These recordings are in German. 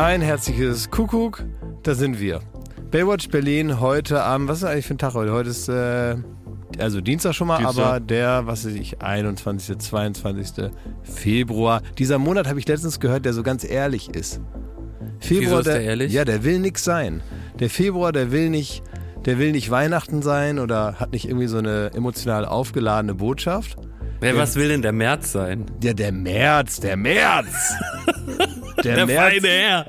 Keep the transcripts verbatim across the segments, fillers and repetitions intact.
Ein herzliches Kuckuck, da sind wir. Baywatch Berlin heute am, was ist eigentlich für ein Tag heute? Heute ist, äh, also Dienstag schon mal, Dienstag. Aber der, was weiß ich, einundzwanzigsten, zweiundzwanzigsten Februar. Dieser Monat habe ich letztens gehört, der so ganz ehrlich ist. Februar, Wieso ist der, der ehrlich? Ja, der will nix sein. Der Februar, der will nicht, der will nicht Weihnachten sein oder hat nicht irgendwie so eine emotional aufgeladene Botschaft. Wer, was will denn der März sein? Ja, der März, der März! Der, der März, feine Herr.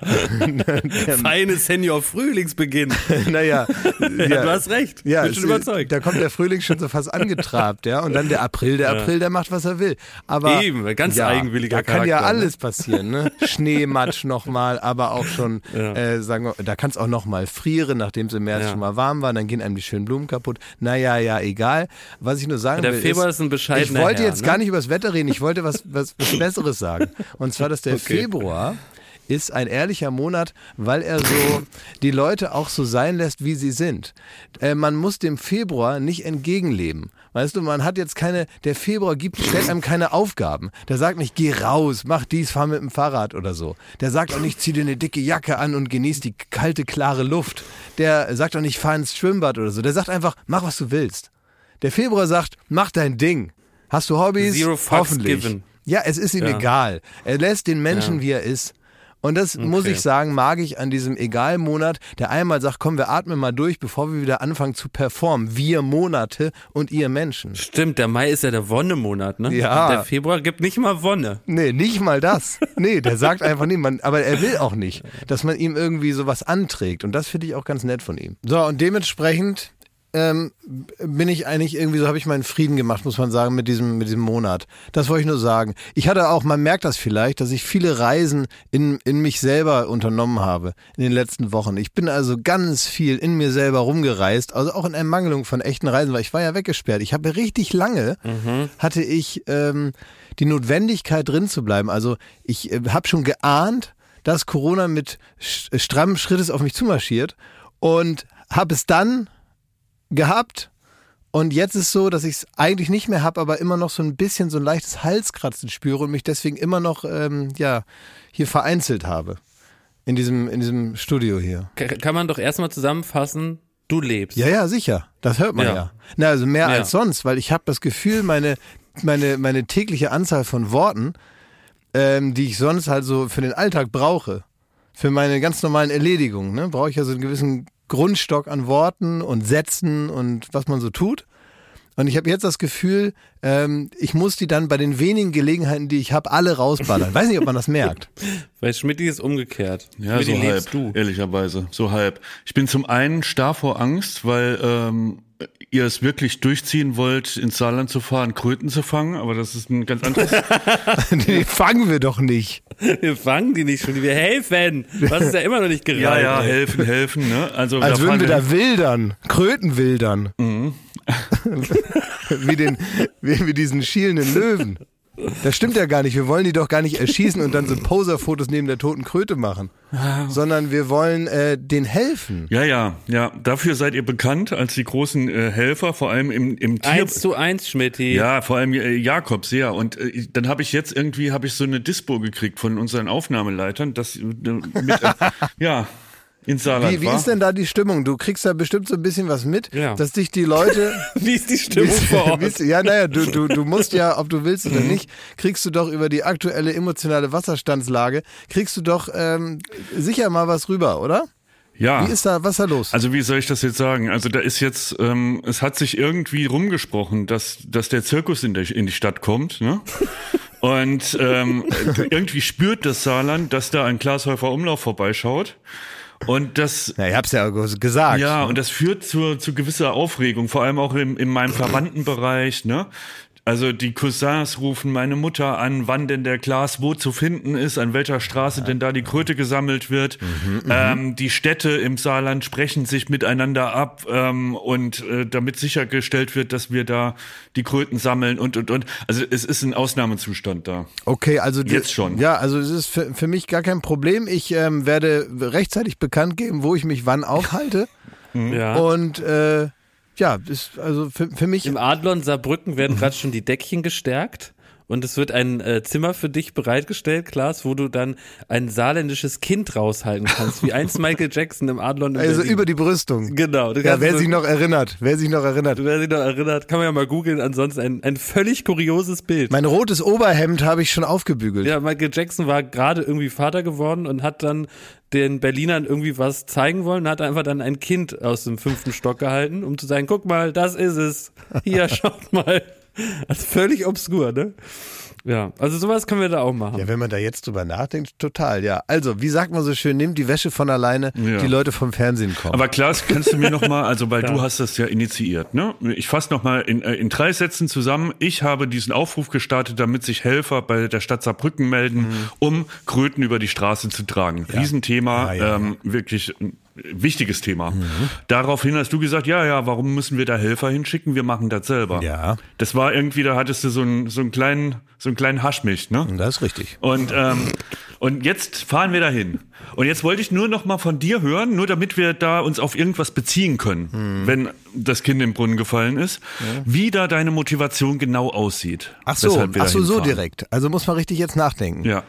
Der feine Senior-Frühlingsbeginn. Naja. Ja, ja, du hast recht. Ja, bin schon überzeugt. Da kommt der Frühling schon so fast angetrabt, ja. Und dann der April, der April, der macht, was er will. Aber eben, ganz ja, eigenwilliger da Charakter. kann ja alles passieren, ne? Schneematsch nochmal, aber auch schon, ja. äh, sagen wir, da kann es auch nochmal frieren, nachdem es im März ja. schon mal warm war, dann gehen einem die schönen Blumen kaputt. Naja, ja, egal. Was ich nur sagen der will, Februar ist, ist ein bescheidener ich wollte Herr, jetzt ne? gar nicht über das Wetter reden, ich wollte was, was, was Besseres sagen. Und zwar, dass der okay. Februar ist ein ehrlicher Monat, weil er so die Leute auch so sein lässt, wie sie sind. Äh, man muss dem Februar nicht entgegenleben. Weißt du, man hat jetzt keine, der Februar gibt, stellt einem keine Aufgaben. Der sagt nicht, geh raus, mach dies, fahr mit dem Fahrrad oder so. Der sagt auch nicht, zieh dir eine dicke Jacke an und genieß die kalte, klare Luft. Der sagt auch nicht, fahr ins Schwimmbad oder so. Der sagt einfach, mach, was du willst. Der Februar sagt, mach dein Ding. Hast du Hobbys? Zero fucks Hoffentlich. given. Ja, es ist ihm ja. egal. Er lässt den Menschen, ja. wie er ist. Und das, okay. muss ich sagen, mag ich an diesem Egal-Monat, der einmal sagt, komm, wir atmen mal durch, bevor wir wieder anfangen zu performen. Wir Monate und ihr Menschen. Stimmt, der Mai ist ja der Wonnemonat, ne? Ja. Und der Februar gibt nicht mal Wonne. Nee, nicht mal das. Nee, der sagt einfach nicht, man, aber er will auch nicht, dass man ihm irgendwie sowas anträgt. Und das finde ich auch ganz nett von ihm. So, und dementsprechend Ähm, bin ich eigentlich irgendwie, so habe ich meinen Frieden gemacht, muss man sagen, mit diesem, mit diesem Monat. Das wollte ich nur sagen. Ich hatte auch, man merkt das vielleicht, dass ich viele Reisen in, in mich selber unternommen habe in den letzten Wochen. Ich bin also ganz viel in mir selber rumgereist, also auch in Ermangelung von echten Reisen, weil ich war ja weggesperrt. Ich habe richtig lange, mhm. hatte ich ähm, die Notwendigkeit drin zu bleiben. Also ich äh, habe schon geahnt, dass Corona mit strammem Schrittes auf mich zumarschiert und habe es dann gehabt und jetzt ist so, dass ich es eigentlich nicht mehr habe, aber immer noch so ein bisschen so ein leichtes Halskratzen spüre und mich deswegen immer noch ähm, ja hier vereinzelt habe in diesem in diesem Studio hier. Kann man doch erstmal zusammenfassen, du lebst. Ja, ja, sicher. Das hört man ja. ja. Na, also mehr ja. als sonst, weil ich habe das Gefühl, meine meine meine tägliche Anzahl von Worten, ähm, die ich sonst halt so für den Alltag brauche, für meine ganz normalen Erledigungen, ne, brauche ich ja so einen gewissen Grundstock an Worten und Sätzen und was man so tut. Und ich habe jetzt das Gefühl, ähm, ich muss die dann bei den wenigen Gelegenheiten, die ich habe, alle rausballern. Weiß nicht, ob man das merkt. Weil Schmidti ist umgekehrt. Ja, Schmidti, so halb, du. ehrlicherweise. So halb. Ich bin zum einen starr vor Angst, weil ähm, ihr es wirklich durchziehen wollt, ins Saarland zu fahren, Kröten zu fangen, aber das ist ein ganz anderes... Die fangen wir doch nicht. Wir fangen die nicht schon, wir helfen. Was ist ja immer noch nicht gereicht. Ja, ja, helfen, helfen. Ne? Also Als würden wir da wildern, Kröten wildern. Mhm. wie, den, wie, wie diesen schielenden Löwen. Das stimmt ja gar nicht. Wir wollen die doch gar nicht erschießen und dann so Poser-Fotos neben der toten Kröte machen. Sondern wir wollen äh, denen helfen. Ja, ja, ja. Dafür seid ihr bekannt als die großen äh, Helfer, vor allem im, im Tier... Eins zu eins, Schmidti. Ja, vor allem äh, Jakobs, ja. Und äh, dann habe ich jetzt irgendwie, habe ich so eine Dispo gekriegt von unseren Aufnahmeleitern, dass äh, mit, äh, ja... ins Saarland Wie, wie ist denn da die Stimmung? Du kriegst da bestimmt so ein bisschen was mit, ja. dass dich die Leute... Wie ist die Stimmung vor Ort? Ja, naja, du, du, du musst ja, ob du willst oder nicht, kriegst du doch über die aktuelle emotionale Wasserstandslage, kriegst du doch ähm, sicher mal was rüber, oder? Ja. Wie ist da, was ist da los? Also wie soll ich das jetzt sagen? Also da ist jetzt, ähm, es hat sich irgendwie rumgesprochen, dass, dass der Zirkus in, der, in die Stadt kommt, ne? Und ähm, irgendwie spürt das Saarland, dass da ein Glashäufer Umlauf vorbeischaut. Und das, ja, ich hab's ja gesagt. Ja, und das führt zu, zu gewisser Aufregung, vor allem auch in, in meinem Verwandtenbereich, ne? Also die Cousins rufen meine Mutter an, wann denn der Glas wo zu finden ist, an welcher Straße ja. denn da die Kröte gesammelt wird. Mhm, ähm, die Städte im Saarland sprechen sich miteinander ab ähm, und äh, damit sichergestellt wird, dass wir da die Kröten sammeln und und und. Also es ist ein Ausnahmezustand da. Okay, also jetzt du, schon. Ja, also es ist für, für mich gar kein Problem. Ich ähm, werde rechtzeitig bekannt geben, wo ich mich wann aufhalte. Ja. Und äh, ja, ist also für, für mich. Im Adlon Saarbrücken werden gerade schon die Deckchen gestärkt und es wird ein äh, Zimmer für dich bereitgestellt, Klaas, wo du dann ein saarländisches Kind raushalten kannst, wie einst Michael Jackson im Adlon in Also Berlin. über die Brüstung. Genau. Ja, wer so, sich noch erinnert, wer sich noch erinnert. Wer sich noch erinnert, kann man ja mal googeln, ansonsten ein, ein völlig kurioses Bild. Mein rotes Oberhemd habe ich schon aufgebügelt. Ja, Michael Jackson war gerade irgendwie Vater geworden und hat dann den Berlinern irgendwie was zeigen wollen und hat einfach dann ein Kind aus dem fünften Stock gehalten, um zu sagen, guck mal, das ist es. Hier, schaut mal. Also völlig obskur, ne? Ja, also sowas können wir da auch machen. Ja, wenn man da jetzt drüber nachdenkt, total, ja. Also, wie sagt man so schön, nimmt die Wäsche von alleine, Ja. die Leute vom Fernsehen kommen. Aber Klaas, kannst du mir nochmal, also weil Ja. du hast das ja initiiert, ne? Ich fasse nochmal in, äh, in drei Sätzen zusammen. Ich habe diesen Aufruf gestartet, damit sich Helfer bei der Stadt Saarbrücken melden, Mhm. um Kröten über die Straße zu tragen. Riesenthema, Ja, ja, ähm, wirklich ein wichtiges Thema. Mhm. Daraufhin hast du gesagt, ja, ja, warum müssen wir da Helfer hinschicken? Wir machen das selber. Ja. Das war irgendwie, da hattest du so einen, so einen kleinen, so einen kleinen Haschmilch, ne? Das ist richtig. Und, ähm, und jetzt fahren wir dahin. Und jetzt wollte ich nur noch mal von dir hören, nur damit wir da uns auf irgendwas beziehen können, Hm. wenn das Kind im Brunnen gefallen ist, wie da deine Motivation genau aussieht. Ach so, weshalb wir ach so, dahin so fahren. direkt. Also muss man richtig jetzt nachdenken. Ja.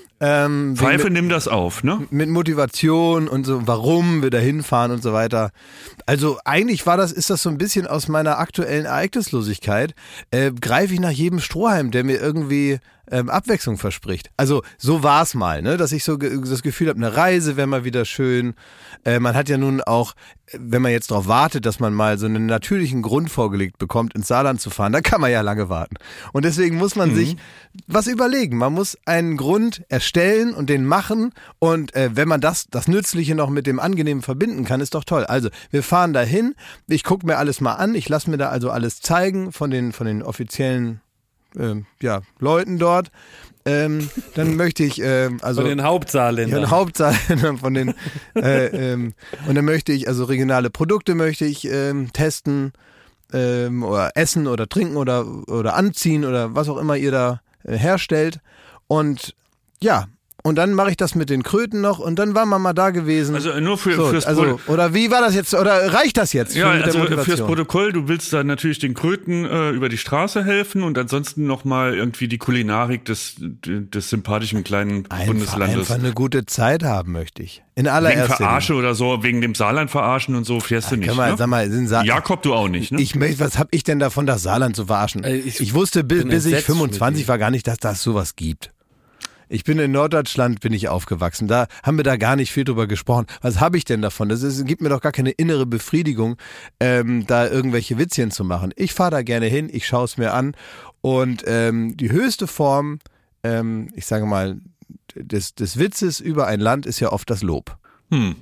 Ähm, Pfeife, wegen- nimm das auf, ne? mit Motivation und so, warum wir da hinfahren und so weiter. Also eigentlich war das, ist das so ein bisschen aus meiner aktuellen Ereignislosigkeit, äh, greife ich nach jedem Strohhalm, der mir irgendwie ähm, Abwechslung verspricht. Also so war es mal, ne, dass ich so ge- das Gefühl habe, eine Reise wäre mal wieder schön. Äh, man hat ja nun auch, wenn man jetzt darauf wartet, dass man mal so einen natürlichen Grund vorgelegt bekommt, ins Saarland zu fahren, da kann man ja lange warten. Und deswegen muss man sich was überlegen. Man muss einen Grund erstellen und den machen. Und äh, wenn man das, das Nützliche noch mit dem Angenehmen verbinden kann, ist doch toll. Also wir fahren dahin, ich gucke mir alles mal an, ich lasse mir da also alles zeigen von den, von den offiziellen ähm, ja, Leuten dort. Ähm, dann möchte ich ähm, also Von den Hauptsaarländern. ja, Hauptsache von den äh, ähm, und dann möchte ich also regionale Produkte möchte ich ähm, testen ähm, oder essen oder trinken oder oder anziehen oder was auch immer ihr da äh, herstellt und ja und dann mache ich das mit den Kröten noch und dann war man mal da gewesen. Also nur für, so, fürs also, Pro- oder wie war das jetzt oder reicht das jetzt ja, für mit also der Motivation? fürs Protokoll, du willst da natürlich den Kröten äh, über die Straße helfen und ansonsten nochmal irgendwie die Kulinarik des, des sympathischen kleinen Einfach, Bundeslandes. einfach eine gute Zeit haben möchte ich. In Wegen allererster Verarsche oder so, wegen dem Saarland verarschen und so fährst du nicht, Kann man, ne? sag mal, sind Sa Jakob, du auch nicht, ne? Ich möchte, was habe ich denn davon, das Saarland zu verarschen? Ey, Ich, ich wusste bis, bin bis ich entsetzt, fünfundzwanzig Schmidt. war gar nicht, dass das sowas gibt. Ich bin in Norddeutschland, bin ich aufgewachsen. Da haben wir da gar nicht viel drüber gesprochen. Was habe ich denn davon? Das ist, gibt mir doch gar keine innere Befriedigung, ähm, da irgendwelche Witzchen zu machen. Ich fahre da gerne hin, ich schaue es mir an. Und ähm, die höchste Form, ähm, ich sage mal, des, des Witzes über ein Land ist ja oft das Lob. Hm.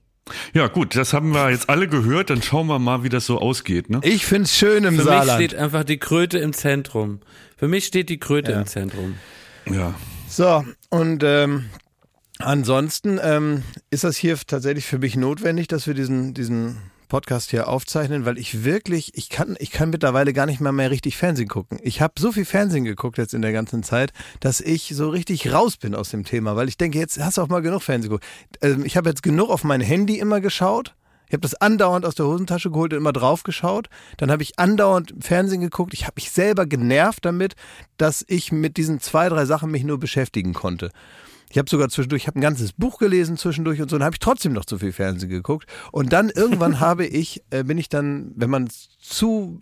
Ja gut, das haben wir jetzt alle gehört, dann schauen wir mal, wie das so ausgeht, ne? Ich find's schön im Für mich Saarland. steht einfach die Kröte im Zentrum. Für mich steht die Kröte Ja. im Zentrum. Ja. So, und ähm, ansonsten ähm, ist das hier tatsächlich für mich notwendig, dass wir diesen, diesen Podcast hier aufzeichnen, weil ich wirklich, ich kann, ich kann mittlerweile gar nicht mal mehr richtig Fernsehen gucken. Ich habe so viel Fernsehen geguckt jetzt in der ganzen Zeit, dass ich so richtig raus bin aus dem Thema, weil ich denke, jetzt hast du auch mal genug Fernsehen geguckt. Ähm, ich habe jetzt genug auf mein Handy immer geschaut. Ich habe das andauernd aus der Hosentasche geholt und immer drauf geschaut. Dann habe ich andauernd Fernsehen geguckt. Ich habe mich selber genervt damit, dass ich mit diesen zwei, drei Sachen mich nur beschäftigen konnte. Ich habe sogar zwischendurch, ich habe ein ganzes Buch gelesen zwischendurch und so, dann habe ich trotzdem noch zu viel Fernsehen geguckt. Und dann irgendwann habe ich, äh, bin ich dann, wenn man zu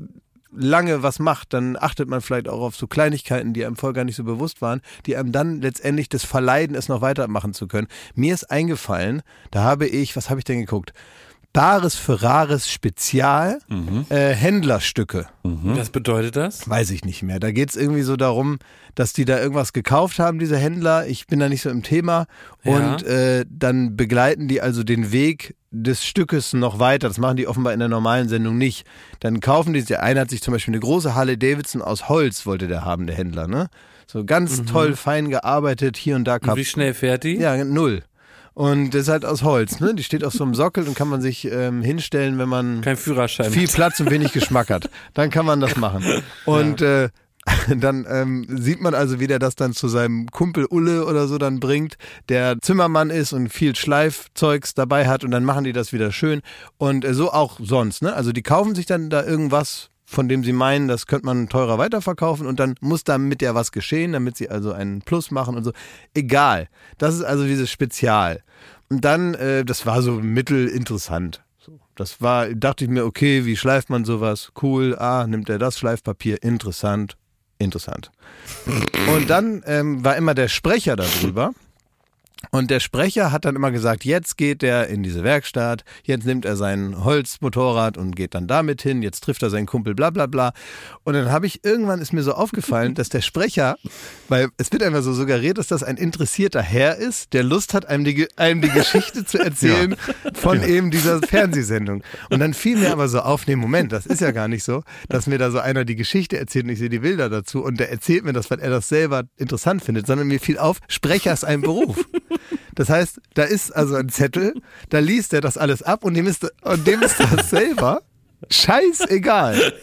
lange was macht, dann achtet man vielleicht auch auf so Kleinigkeiten, die einem vorher gar nicht so bewusst waren, die einem dann letztendlich das verleiden, es noch weitermachen zu können. Mir ist eingefallen, da habe ich, was habe ich denn geguckt? Bares für Rares Spezial, Mhm. äh, Händlerstücke. Was bedeutet das? Weiß ich nicht mehr. Da geht's irgendwie so darum, dass die da irgendwas gekauft haben, diese Händler. Ich bin da nicht so im Thema. Ja. Und äh, dann begleiten die also den Weg des Stückes noch weiter. Das machen die offenbar in der normalen Sendung nicht. Dann kaufen die, der eine hat sich zum Beispiel eine große Harley Davidson aus Holz, wollte der haben, der Händler, ne? So ganz toll, fein gearbeitet, hier und da. Und wie schnell fährt die? Ja, null. Und das ist halt aus Holz, ne? Die steht auf so einem Sockel und kann man sich ähm, hinstellen, wenn man Kein Führerschein. viel Platz und wenig Geschmack hat. Dann kann man das machen. Und äh, dann ähm, sieht man also, wie der das dann zu seinem Kumpel Ulle oder so dann bringt, der Zimmermann ist und viel Schleifzeugs dabei hat und dann machen die das wieder schön. Und äh, so auch sonst, ne? Also die kaufen sich dann da irgendwas von dem sie meinen, das könnte man teurer weiterverkaufen und dann muss damit ja was geschehen, damit sie also einen Plus machen und so. Egal. Das ist also dieses Spezial. Und dann, äh, das war so mittelinteressant. So, das war, dachte ich mir, okay, wie schleift man sowas? Cool, ah, nimmt er das Schleifpapier? Interessant, interessant. Und dann ähm, war immer der Sprecher darüber. Und der Sprecher hat dann immer gesagt, jetzt geht er in diese Werkstatt, jetzt nimmt er sein Holzmotorrad und geht dann damit hin, jetzt trifft er seinen Kumpel, bla bla bla. Und dann habe ich, irgendwann ist mir so aufgefallen, dass der Sprecher, weil es wird einfach so suggeriert, dass das ein interessierter Herr ist, der Lust hat, einem die, einem die Geschichte zu erzählen ja. von ja. eben dieser Fernsehsendung. Und dann fiel mir aber so auf, nee, Moment, das ist ja gar nicht so, dass mir da so einer die Geschichte erzählt und ich sehe die Bilder dazu und der erzählt mir das, weil er das selber interessant findet, sondern mir fiel auf, Sprecher ist ein Beruf. Das heißt, da ist also ein Zettel, da liest er das alles ab und dem ist, und dem ist das selber scheißegal.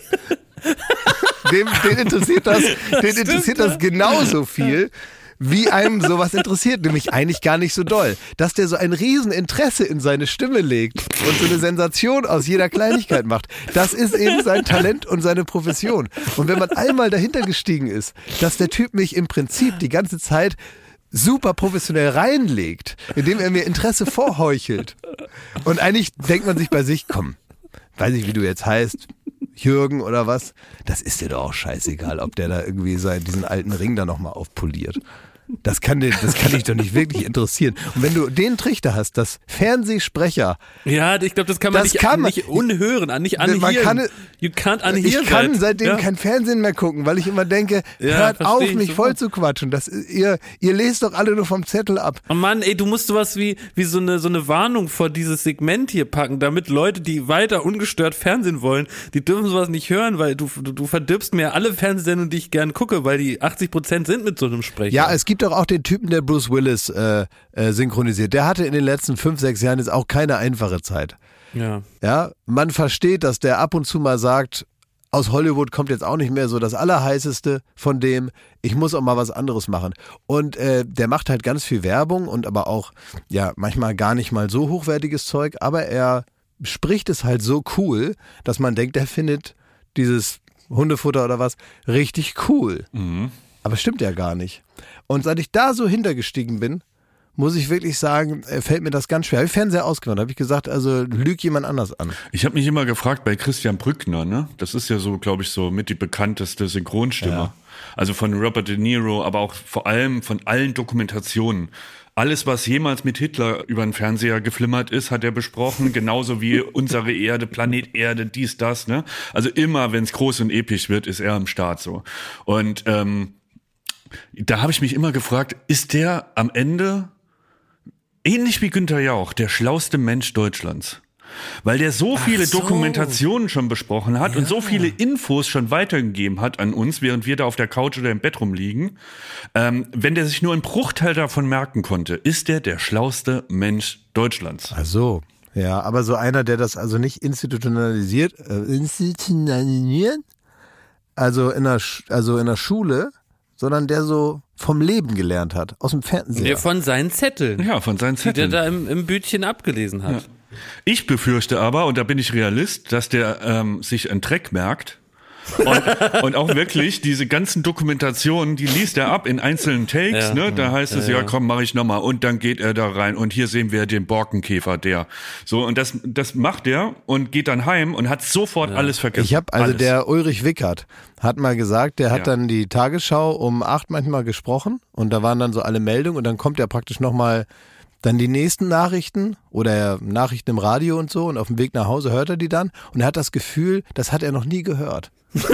Dem, den interessiert das, den interessiert das genauso viel, wie einem sowas interessiert, nämlich eigentlich gar nicht so doll. Dass der so ein Rieseninteresse in seine Stimme legt und so eine Sensation aus jeder Kleinigkeit macht, das ist eben sein Talent und seine Profession. Und wenn man einmal dahinter gestiegen ist, dass der Typ mich im Prinzip die ganze Zeit super professionell reinlegt, indem er mir Interesse vorheuchelt. Und eigentlich denkt man sich bei sich, komm, weiß ich, wie du jetzt heißt, Jürgen oder was, das ist dir doch auch scheißegal, ob der da irgendwie seinen, diesen alten Ring da nochmal aufpoliert. Das kann, den, das kann dich doch nicht wirklich interessieren. Und wenn du den Trichter hast, dass Fernsehsprecher... Ja, ich glaube, das kann man das nicht, kann man, nicht unhören, nicht anhören. Man kann, you can't unhear ich kann that. seitdem ja? kein Fernsehen mehr gucken, weil ich immer denke, ja, hört auf, ich mich so voll zu quatschen. Das, ihr, ihr lest doch alle nur vom Zettel ab. Oh Mann, ey, du musst sowas wie, wie so eine, so eine Warnung vor dieses Segment hier packen, damit Leute, die weiter ungestört Fernsehen wollen, die dürfen sowas nicht hören, weil du, du, du verdirbst mir alle Fernsehsendungen, die ich gern gucke, weil die achtzig Prozent sind mit so einem Sprecher. Ja, es gibt doch auch den Typen, der Bruce Willis äh, äh, synchronisiert. Der hatte in den letzten fünf, sechs Jahren jetzt auch keine einfache Zeit. Ja. Ja, man versteht, dass der ab und zu mal sagt, aus Hollywood kommt jetzt auch nicht mehr so das Allerheißeste von dem, ich muss auch mal was anderes machen. Und äh, der macht halt ganz viel Werbung und aber auch, ja, manchmal gar nicht mal so hochwertiges Zeug, aber er spricht es halt so cool, dass man denkt, er findet dieses Hundefutter oder was richtig cool. Mhm. Aber stimmt ja gar nicht. Und seit ich da so hintergestiegen bin, muss ich wirklich sagen, fällt mir das ganz schwer. Habe ich Fernseher ausgemacht, habe ich gesagt, also lüg jemand anders an. Ich habe mich immer gefragt bei Christian Brückner, ne? Das ist ja so, glaube ich, so mit die bekannteste Synchronstimme. Ja. Also von Robert De Niro, aber auch vor allem von allen Dokumentationen. Alles, was jemals mit Hitler über den Fernseher geflimmert ist, hat er besprochen, genauso wie unsere Erde, Planet Erde, dies, das, ne? Also immer, wenn es groß und episch wird, ist er am Start so. Und ähm, da habe ich mich immer gefragt, ist der am Ende, ähnlich wie Günther Jauch, der schlauste Mensch Deutschlands? Weil der so viele so. Dokumentationen schon besprochen hat ja. und so viele Infos schon weitergegeben hat an uns, während wir da auf der Couch oder im Bett rumliegen. Ähm, wenn der sich nur einen Bruchteil davon merken konnte, ist der der schlauste Mensch Deutschlands. Ach so. Ja, aber so einer, der das also nicht institutionalisiert, äh, institutionalisiert, also in der, also in der Schule, sondern der so vom Leben gelernt hat, aus dem Fernsehen. Der von seinen Zetteln. Ja, von seinen Zetteln. Die der da im, im Bütchen abgelesen hat. Ja. Ich befürchte aber, und da bin ich Realist, dass der ähm, sich einen Dreck merkt und, und auch wirklich diese ganzen Dokumentationen, die liest er ab in einzelnen Takes, ja, ne? Da heißt ja, es, ja komm, mach ich nochmal und dann geht er da rein und hier sehen wir den Borkenkäfer, der. So, und das das macht er und geht dann heim und hat sofort ja. alles vergessen. Ich habe also alles. Der Ulrich Wickert hat mal gesagt, der hat ja. dann die Tagesschau um acht manchmal gesprochen und da waren dann so alle Meldungen und dann kommt er praktisch nochmal dann die nächsten Nachrichten oder Nachrichten im Radio und so und auf dem Weg nach Hause hört er die dann und er hat das Gefühl, das hat er noch nie gehört.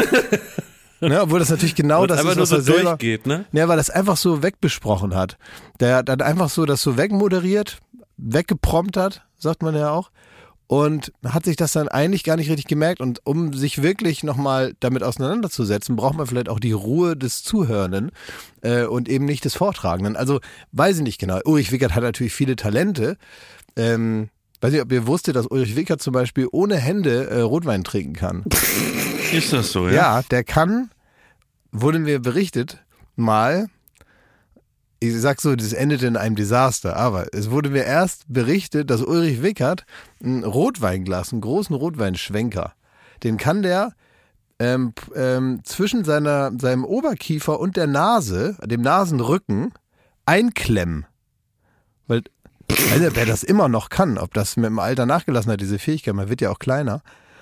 Ne, obwohl das natürlich genau das ist, was so er selber durchgeht, ne? Ja, weil das einfach so wegbesprochen hat. Der hat dann einfach so das so wegmoderiert, weggeprompt hat, sagt man ja auch. Und hat sich das dann eigentlich gar nicht richtig gemerkt. Und um sich wirklich nochmal damit auseinanderzusetzen, braucht man vielleicht auch die Ruhe des Zuhörenden äh, und eben nicht des Vortragenden. Also weiß ich nicht genau. Ulrich Wickert hat natürlich viele Talente. Ähm, weiß nicht, ob ihr wusstet, dass Ulrich Wickert zum Beispiel ohne Hände äh, Rotwein trinken kann. Ist das so, ja? Ja, der kann, wurde mir berichtet, mal... Ich sag so, das endete in einem Desaster, aber es wurde mir erst berichtet, dass Ulrich Wickert ein Rotweinglas, einen großen Rotweinschwenker, den kann der ähm, ähm, zwischen seiner, seinem Oberkiefer und der Nase, dem Nasenrücken, einklemmen. Weil, also, wer das immer noch kann, ob das mit dem Alter nachgelassen hat, diese Fähigkeit, man wird ja auch kleiner,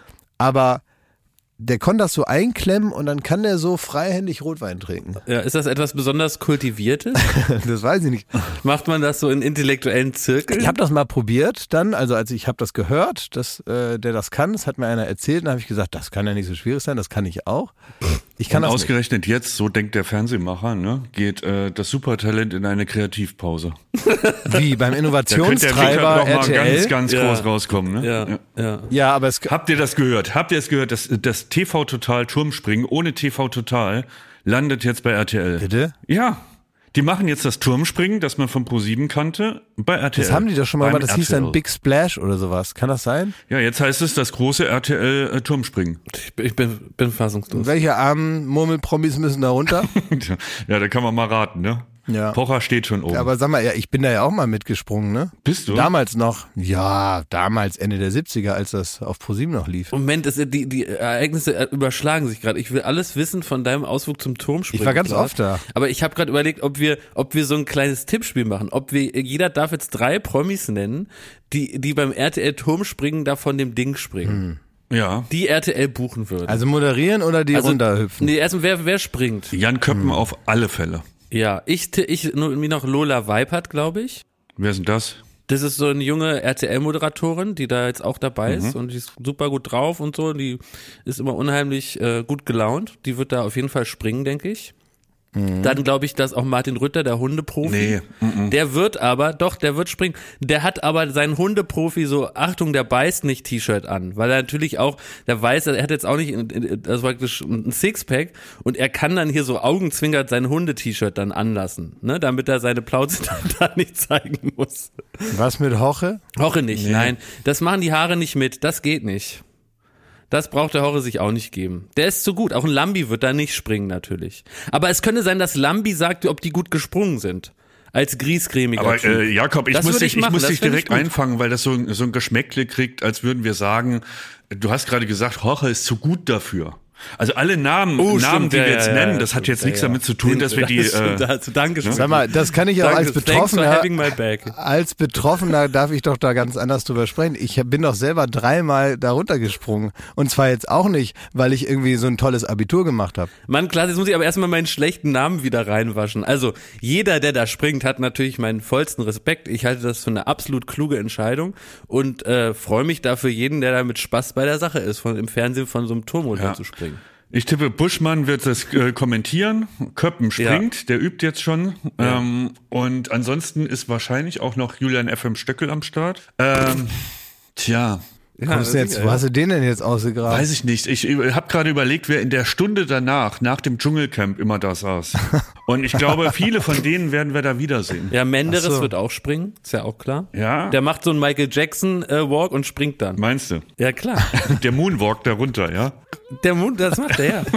aber der konnte das so einklemmen und dann kann der so freihändig Rotwein trinken. Ja, ist das etwas besonders Kultiviertes? Das weiß ich nicht. Macht man das so in intellektuellen Zirkeln? Ich habe das mal probiert dann, also als ich habe das gehört, dass äh, der das kann, das hat mir einer erzählt, dann habe ich gesagt, das kann ja nicht so schwierig sein, das kann ich auch. Ich kann Und das ausgerechnet nicht. Jetzt, so denkt der Fernsehmacher, ne, geht äh, das Supertalent in eine Kreativpause. Wie beim Da könnte der Innovationstreiber Winkler noch R mal T L. ganz, ganz Ja. groß rauskommen. Ne? Ja, Ja. ja. Ja, aber es Habt ihr das gehört? Habt ihr es gehört? Das, das T V Total Turmspringen ohne T V Total landet jetzt bei R T L. bitte? Ja. Die machen jetzt das Turmspringen, das man von ProSieben kannte, bei R T L. Das haben die doch schon mal Beim gemacht, das hieß R T L. dann Big Splash oder sowas. Kann das sein? Ja, jetzt heißt es das große R T L äh, Turmspringen. Ich, bin- ich bin, bin fassungslos. Welche armen Murmelpromis müssen da runter? Ja, da kann man mal raten, ne? Ja. Pocher steht schon oben. Aber sag mal, ja, ich bin da ja auch mal mitgesprungen, ne? Bist du? Damals noch. Ja, damals Ende der siebziger, als das auf ProSieben noch lief. Moment, es, die, die Ereignisse überschlagen sich gerade. Ich will alles wissen von deinem Ausflug zum Turmspringen. Ich war ganz Klaas. oft da. Aber ich habe gerade überlegt, ob wir, ob wir so ein kleines Tippspiel machen. Ob wir, jeder darf jetzt drei Promis nennen, die, die beim R T L Turmspringen da von dem Ding springen. Ja. Die R T L buchen würden. Also moderieren oder die Also, runterhüpfen? Nee, erstmal, wer, wer springt? Jan Köppen auf alle Fälle. Ja, ich, ti- ich, nur- mir noch Lola Weipert, glaube ich. Wer ist denn das? Das ist so eine junge R T L-Moderatorin, die da jetzt auch dabei ist und die ist super gut drauf und so. Die ist immer unheimlich äh, gut gelaunt. Die wird da auf jeden Fall springen, denke ich. Dann glaube ich, dass auch Martin Rütter, der Hundeprofi, Nee, mm-mm. der wird aber, doch, der wird springen. Der hat aber seinen Hundeprofi so, Achtung, der beißt nicht T-Shirt an, weil er natürlich auch, der weiß, er hat jetzt auch nicht, das war praktisch ein Sixpack und er kann dann hier so augenzwinkert sein Hunde-T-Shirt dann anlassen, ne, damit er seine Plauze dann da nicht zeigen muss. Was mit Hoche? Hoche nicht, nein. Das machen die Haare nicht mit, das geht nicht. Das braucht der Hoche sich auch nicht geben. Der ist zu gut. Auch ein Lambi wird da nicht springen natürlich. Aber es könnte sein, dass Lambi sagt, ob die gut gesprungen sind. Als griescremiger Aber Typ. äh, Jakob, ich Das muss würde dich, ich ich machen, muss das dich finde ich direkt gut. einfangen, weil das so, ein- so ein Geschmäckle kriegt, als würden wir sagen, du hast gerade gesagt, Hoche ist zu gut dafür. Also alle Namen, Oh, Namen, stimmt, die ja, wir jetzt ja, nennen, ja, das hat stimmt, jetzt ja, nichts ja. damit zu tun, dass wir die. Das stimmt, Äh, also, Dankeschön. Sag mal, das kann ich auch Danke, als thanks for Betroffener, having my back. als Betroffener darf ich doch da ganz anders drüber sprechen. Ich bin doch selber dreimal da runtergesprungen. Und zwar jetzt auch nicht, weil ich irgendwie so ein tolles Abitur gemacht habe. Mann, klar, jetzt muss ich aber erstmal meinen schlechten Namen wieder reinwaschen. Also, jeder, der da springt, hat natürlich meinen vollsten Respekt. Ich halte das für eine absolut kluge Entscheidung und äh, freue mich dafür jeden, der da mit Spaß bei der Sache ist, von im Fernsehen von so einem Turm runter Ja. zu springen. Ich tippe, Buschmann wird das äh, kommentieren. Köppen springt, der übt jetzt schon. Ja. Ähm, und ansonsten ist wahrscheinlich auch noch Julian F M Stöckel am Start. Ähm, tja, Kommst du jetzt, wo hast du den denn jetzt ausgegraben? weiß ich nicht. Ich habe gerade überlegt, wer in der Stunde danach, nach dem Dschungelcamp, immer da saß. Und ich glaube, viele von denen werden wir da wiedersehen. Ja, Menderes Ach so. wird auch springen, ist ja auch klar. Ja, Der macht so einen Michael Jackson äh, Walk und springt dann. meinst du? Ja, klar. Der Moonwalk darunter, ja? Der Mund, das macht er ja.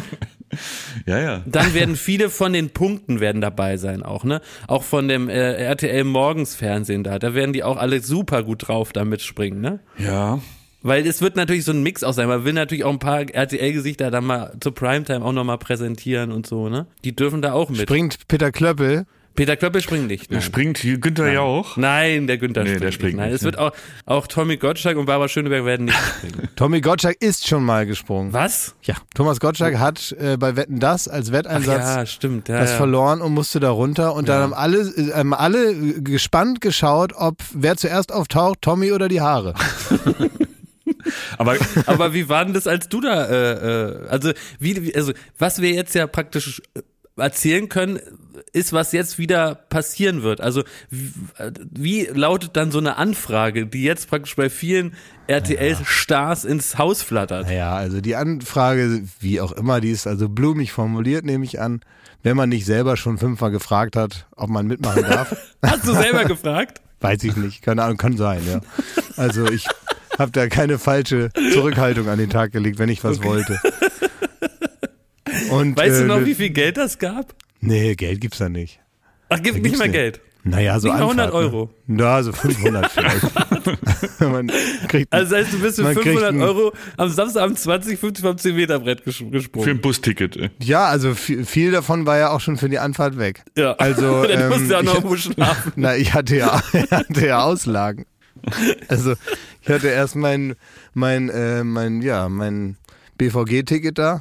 Ja, ja. Dann werden viele von den Punkten werden dabei sein auch, ne? Auch von dem äh, R T L Morgens Fernsehen da. Da werden die auch alle super gut drauf da mitspringen, ne? Ja. Weil es wird natürlich so ein Mix auch sein. Man will natürlich auch ein paar R T L-Gesichter dann mal zur Primetime auch nochmal präsentieren und so, ne? Die dürfen da auch mit. Springt Peter Klöppel. Peter Klöppel springt nicht. Nein. Springt hier Günther Jauch? Nein, der Günther Nee, springt, der springt nicht. Nein, nicht, es wird auch, auch Tommy Gottschalk und Barbara Schöneberg werden nicht springen. Tommy Gottschalk ist schon mal gesprungen. Was? Ja, Thomas Gottschalk hat äh, bei Wetten das als Ach Wetteinsatz ja, stimmt. Ja, das ja. verloren und musste da runter. Und dann haben alle, äh, haben alle gespannt geschaut, ob wer zuerst auftaucht, Tommy oder die Haare. Aber Aber wie war denn das, als du da, äh, äh, also wie, wie- also was wir jetzt ja praktisch erzählen können, ist, was jetzt wieder passieren wird. Also wie, wie lautet dann so eine Anfrage, die jetzt praktisch bei vielen R T L-Stars ins Haus flattert? Naja, also die Anfrage, wie auch immer, die ist also blumig formuliert, nehme ich an. Wenn man nicht selber schon fünfmal gefragt hat, ob man mitmachen darf, Hast du selber gefragt? weiß ich nicht. Keine Ahnung, kann sein, ja. Also ich habe da keine falsche Zurückhaltung an den Tag gelegt, wenn ich was wollte. Und, Weißt äh, du noch, ne- wie viel Geld das gab? Nee, Geld gibt's da nicht. Ach, gibt Da nicht gibt's mehr nicht. Geld. Naja, so Nicht mal hundert Anfahrt, Euro. Ne? Ja, so fünfhundert vielleicht. man kriegt, Also das heißt, du bist für man kriegt fünfhundert ein- Euro am Samstagabend zwanzig, fünfzig vom zehn Meter Brett ges- Für gesprungen. ein Busticket. Ey. Ja, also viel, viel davon war ja auch schon für die Anfahrt weg. Ja, Also, du ähm, musst ja auch noch ich- irgendwo schlafen. Na, ich hatte ja, ich hatte ja Auslagen. Also ich hatte erst mein, mein, äh, mein, ja, mein B V G-Ticket da.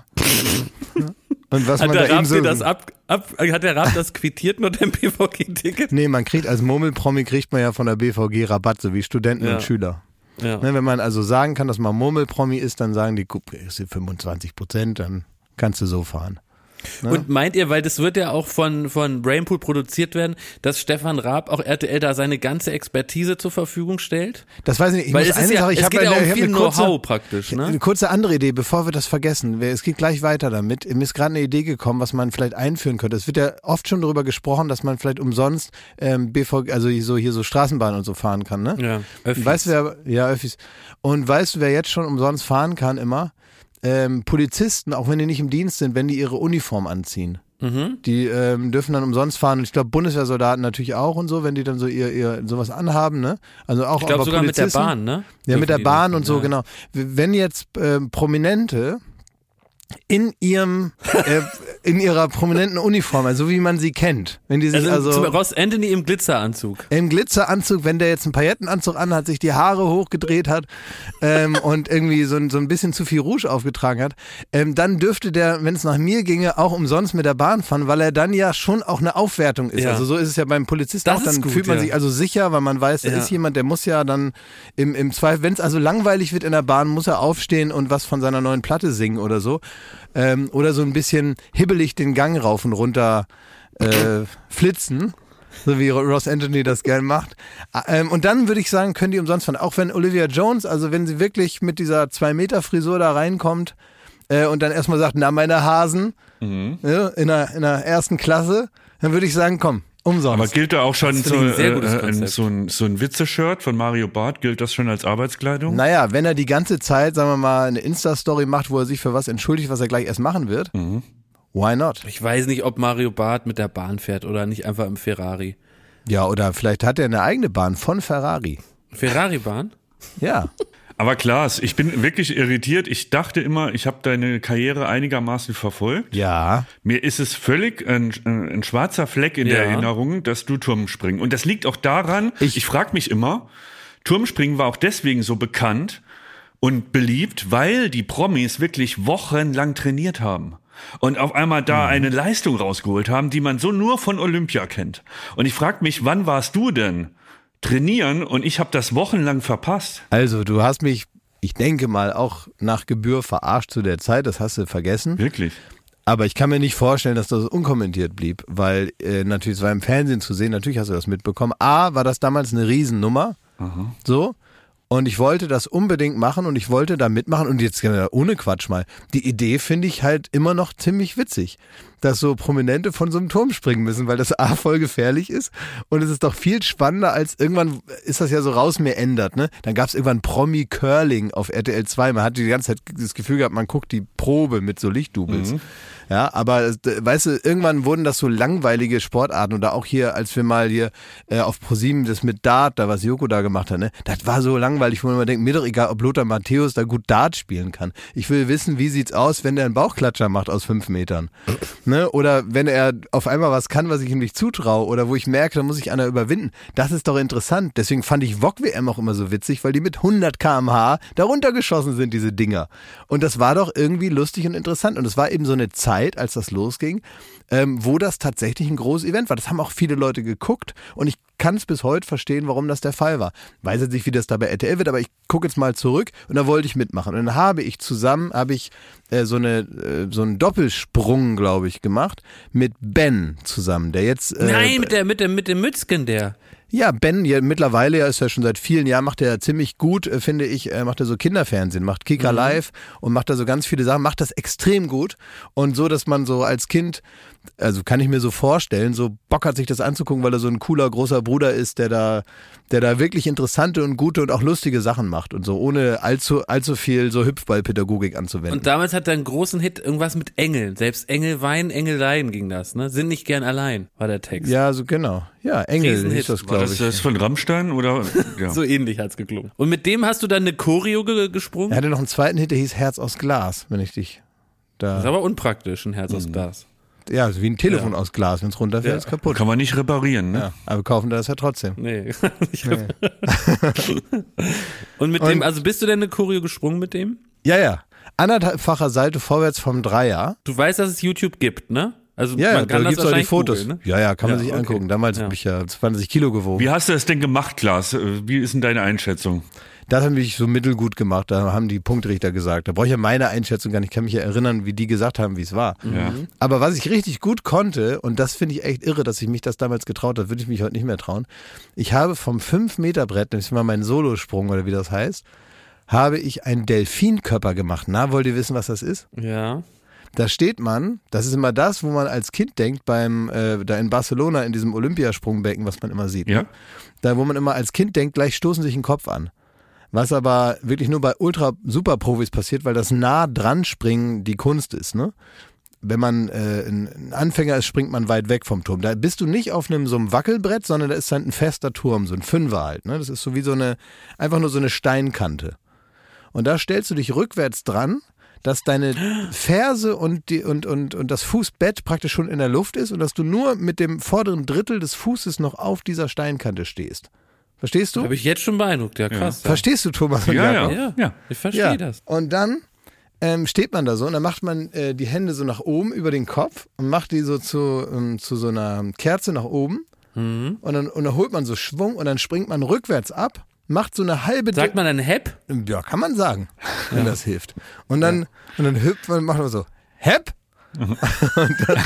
Und was Hat man da der eben Raab so... dir das ab, ab, hat der Raab das quittiert mit dem B V G-Ticket? Nee, man kriegt als Murmelpromi kriegt man ja von der B V G Rabatt, so wie Studenten Ja. und Schüler. Ja. Ne, wenn man also sagen kann, dass man Murmelpromi ist, dann sagen die, guck, ist die fünfundzwanzig Prozent, dann kannst du so fahren. Ne? Und meint ihr, weil das wird ja auch von, von Brainpool produziert werden, dass Stefan Raab auch R T L da seine ganze Expertise zur Verfügung stellt? Das weiß ich nicht. Ich Weil muss es, ist eine ja, Sache, ich es hab geht ja eine- um ich hab viel eine kurze- Know-how praktisch, Eine ne? kurze andere Idee, bevor wir das vergessen. Es geht gleich weiter damit. Mir ist gerade eine Idee gekommen, was man vielleicht einführen könnte. Es wird ja oft schon darüber gesprochen, dass man vielleicht umsonst ähm, B V G, also so hier so Straßenbahn und so fahren kann, ne? Ja, Öffis. Weißt du, wer, ja, Öffis. Und weißt du, wer jetzt schon umsonst fahren kann immer? Ähm, Polizisten, auch wenn die nicht im Dienst sind, wenn die ihre Uniform anziehen. Mhm. Die ähm, dürfen dann umsonst fahren. Und ich glaube, Bundeswehrsoldaten natürlich auch und so, wenn die dann so ihr, ihr sowas anhaben, ne? Also auch Ich glaube aber sogar mit der Polizisten- Bahn, ne? Ja, mit der Dürfen die Bahn das, und so, ja. genau. Wenn jetzt ähm, Prominente in ihrem, äh, in ihrer prominenten Uniform, also so wie man sie kennt, wenn die sich Also, also, zum Ross Anthony im Glitzeranzug. im Glitzeranzug, wenn der jetzt einen Paillettenanzug anhat, sich die Haare hochgedreht hat ähm, und irgendwie so, ein- so ein bisschen zu viel Rouge aufgetragen hat, ähm, dann dürfte der, wenn es nach mir ginge, auch umsonst mit der Bahn fahren, weil er dann ja schon auch eine Aufwertung ist. Ja. Also so ist es ja beim Polizisten Das auch, dann ist gut, fühlt man ja. sich also sicher, weil man weiß, da Ja. ist jemand, der muss ja dann im, im Zweifel, wenn es also langweilig wird in der Bahn, muss er aufstehen und was von seiner neuen Platte singen oder so. Ähm, oder so ein bisschen hibbelig den Gang rauf und runter äh, flitzen, so wie Ross Anthony das gern macht. Ähm, und dann würde ich sagen, können die umsonst fahren. Auch wenn Olivia Jones, also wenn sie wirklich mit dieser zwei Meter Frisur da reinkommt äh, und dann erstmal sagt, na meine Hasen, Mhm. ja, in, der, in der ersten Klasse, dann würde ich sagen, komm, umsonst. Aber gilt da auch schon Das so, finde ich ein sehr äh, gutes äh, Konzept. so ein, so ein Witze-Shirt von Mario Barth? Gilt das schon als Arbeitskleidung? Naja, wenn er die ganze Zeit, sagen wir mal, eine Insta-Story macht, wo er sich für was entschuldigt, was er gleich erst machen wird, Mhm. why not? Ich weiß nicht, ob Mario Barth mit der Bahn fährt oder nicht einfach im Ferrari. Ja, oder vielleicht hat er eine eigene Bahn von Ferrari. Ferrari-Bahn? Ja. Aber Klaas, ich bin wirklich irritiert. Ich dachte immer, ich habe deine Karriere einigermaßen verfolgt. Ja. Mir ist es völlig ein, ein schwarzer Fleck in Ja. der Erinnerung, dass du Turmspringen. Und das liegt auch daran, Ich- ich, frage mich immer, Turmspringen war auch deswegen so bekannt und beliebt, weil die Promis wirklich wochenlang trainiert haben. Und auf einmal da eine Leistung rausgeholt haben, die man so nur von Olympia kennt. Und ich frage mich, wann warst du denn trainieren und ich habe das wochenlang verpasst? Also, du hast mich, ich denke mal, auch nach Gebühr verarscht zu der Zeit, das hast du vergessen. Wirklich? Aber ich kann mir nicht vorstellen, dass das unkommentiert blieb, weil äh, natürlich, es war im Fernsehen zu sehen, natürlich hast du das mitbekommen. A, war das damals eine Riesennummer, so, und ich wollte das unbedingt machen und ich wollte da mitmachen und jetzt äh, ohne Quatsch mal. Die Idee finde ich halt immer noch ziemlich witzig, dass so Prominente von so einem Turm springen müssen, weil das A voll gefährlich ist und es ist doch viel spannender als irgendwann ist das ja so raus mir ändert, ne? Dann gab es irgendwann Promi Curling auf R T L zwei, man hatte die ganze Zeit das Gefühl gehabt, man guckt die Probe mit so Lichtdoubles. Mhm. Ja, aber äh, weißt du, irgendwann wurden das so langweilige Sportarten oder auch hier, als wir mal hier äh, auf ProSieben das mit Dart, da was Joko da gemacht hat, ne, das war so langweilig, wo man immer denkt, mir doch egal, ob Lothar Matthäus da gut Dart spielen kann. Ich will wissen, wie sieht's aus, wenn der einen Bauchklatscher macht aus fünf Metern, ne, oder wenn er auf einmal was kann, was ich ihm nicht zutraue oder wo ich merke, da muss ich einer überwinden. Das ist doch interessant. Deswegen fand ich V O G W M auch immer so witzig, weil die mit hundert Kilometer pro Stunde darunter geschossen sind, diese Dinger. Und das war doch irgendwie lustig und interessant. Und es war eben so eine Zeit, als das losging, ähm, wo das tatsächlich ein großes Event war. Das haben auch viele Leute geguckt und ich kann es bis heute verstehen, warum das der Fall war. Weiß jetzt nicht, wie das da bei R T L wird, aber ich gucke jetzt mal zurück und da wollte ich mitmachen. Und dann habe ich zusammen, habe ich äh, so eine äh, so einen Doppelsprung, glaube ich, gemacht mit Ben zusammen, der jetzt äh, Nein, mit der, mit der, mit dem Mützgen, der. ja, Ben, ja, mittlerweile ja, ist ja schon seit vielen Jahren, macht er ziemlich gut, äh, finde ich, äh, macht er so Kinderfernsehen, macht Kika Mhm. Live und macht da so ganz viele Sachen, macht das extrem gut und so, dass man so als Kind, also kann ich mir so vorstellen, so Bock hat sich das anzugucken, weil er so ein cooler, großer Bruder ist, der da der da wirklich interessante und gute und auch lustige Sachen macht und so, ohne allzu, allzu viel so Hüpfballpädagogik anzuwenden. Und damals hat er einen großen Hit, irgendwas mit Engeln. Selbst Engel weinen, Engel leiden ging das, ne? Sind nicht gern allein, war der Text. Ja, so genau. Ja, Engel Riesenhit. ist das, War glaube das ich. das von Rammstein oder? Ja. So ähnlich hat's geklungen. Und mit dem hast du dann eine Choreo ge- gesprungen? Er hatte noch einen zweiten Hit, der hieß Herz aus Glas, wenn ich dich da... Das ist aber unpraktisch, ein Herz aus Glas. Ja, so wie ein Telefon Ja. aus Glas, wenn es runterfällt, Ja. ist kaputt. Kann man nicht reparieren, ne? Ja, aber wir kaufen das ja trotzdem. Nee. Und mit dem, also bist du denn eine Choreo gesprungen mit dem? Ja, ja. Anderthalbfacher Seite vorwärts vom Dreier. Du weißt, dass es YouTube gibt, ne? Also Ja, ja, man kann da das gibt's auch die wahrscheinlich Fotos. googeln, ne? Ja, ja, kann man Ja, sich okay. angucken. Damals Ja. habe ich ja zwanzig Kilo gewogen. Wie hast du das denn gemacht, Klaas? Wie ist denn deine Einschätzung? Das habe ich so mittelgut gemacht, da haben die Punktrichter gesagt. Da brauche ich ja meine Einschätzung gar nicht. Ich kann mich ja erinnern, wie die gesagt haben, wie es war. Ja. Aber was ich richtig gut konnte, und das finde ich echt irre, dass ich mich das damals getraut habe, würde ich mich heute nicht mehr trauen. Ich habe vom fünf Meter Brett, das ist mal mein Solosprung oder wie das heißt, habe ich einen Delfinkörper gemacht. Na, wollt ihr wissen, was das ist? Ja. Da steht man, das ist immer das, wo man als Kind denkt, beim äh, da in Barcelona in diesem Olympiasprungbecken, was man immer sieht. Ja. Ne? Da, wo man immer als Kind denkt, gleich stoßen sich den Kopf an. Was aber wirklich nur bei Ultra-Super-Profis passiert, weil das nah dran springen die Kunst ist, ne? Wenn man äh, ein Anfänger ist, springt man weit weg vom Turm. Da bist du nicht auf einem so einem Wackelbrett, sondern da ist dann ein fester Turm, so ein Fünfer halt, ne? Das ist so wie so eine, einfach nur so eine Steinkante. Und da stellst du dich rückwärts dran, dass deine Ferse und, die, und, und, und das Fußbett praktisch schon in der Luft ist und dass du nur mit dem vorderen Drittel des Fußes noch auf dieser Steinkante stehst. Verstehst du? Habe ich jetzt schon beeindruckt, ja krass. Verstehst du, Thomas? und Ja, Jakob? ja. Ja, Ja. ich verstehe Ja. das. Und dann ähm, steht man da so und dann macht man äh, die Hände so nach oben über den Kopf und macht die so zu, ähm, zu so einer Kerze nach oben Mhm. und, dann, und dann holt man so Schwung und dann springt man rückwärts ab, macht so eine halbe... Sagt man dann Hep? Ja, kann man sagen, wenn das hilft. Und dann, und dann hüpft man, macht man so, hepp. und, dann,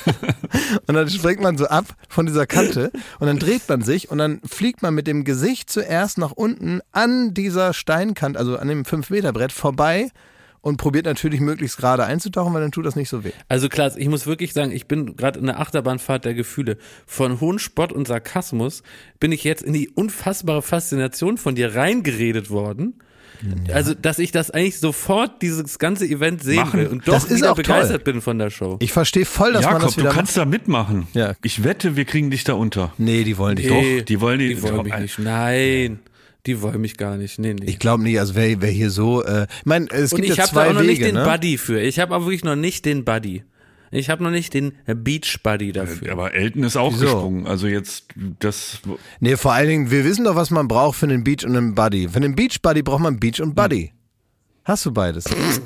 und dann springt man so ab von dieser Kante und dann dreht man sich und dann fliegt man mit dem Gesicht zuerst nach unten an dieser Steinkante, also an dem fünf Meter Brett vorbei und probiert natürlich möglichst gerade einzutauchen, weil dann tut das nicht so weh. Also Klaas, ich muss wirklich sagen, ich bin gerade in der Achterbahnfahrt der Gefühle. Von hohen Spott und Sarkasmus bin ich jetzt in die unfassbare Faszination von dir reingeredet worden. Ja. Also, dass ich das eigentlich sofort, dieses ganze Event sehen Machen. will und doch Das ist wieder auch begeistert toll. bin von der Show. Ich verstehe voll, dass man Jakob, das du wieder kannst da mitmachen. Ja. Ich wette, wir kriegen dich da unter. Nee, die wollen dich Nee. doch. Die wollen die, Die wollen mich nicht. Nein, die wollen mich gar nicht. Nee, nee. Ich glaube nicht, also wer, wer hier so, äh, ich meine, es und gibt ich ja habe zwei da auch noch Wege, nicht den ne? Buddy für. Ich habe auch wirklich noch nicht den Buddy. Ich habe noch nicht den Beach Buddy dafür. Aber Elton ist auch Wieso? gesprungen. Also jetzt, das, Nee, vor allen Dingen, wir wissen doch, was man braucht für einen Beach und einen Buddy. Für einen Beach Buddy braucht man Beach und Buddy. Hast du beides?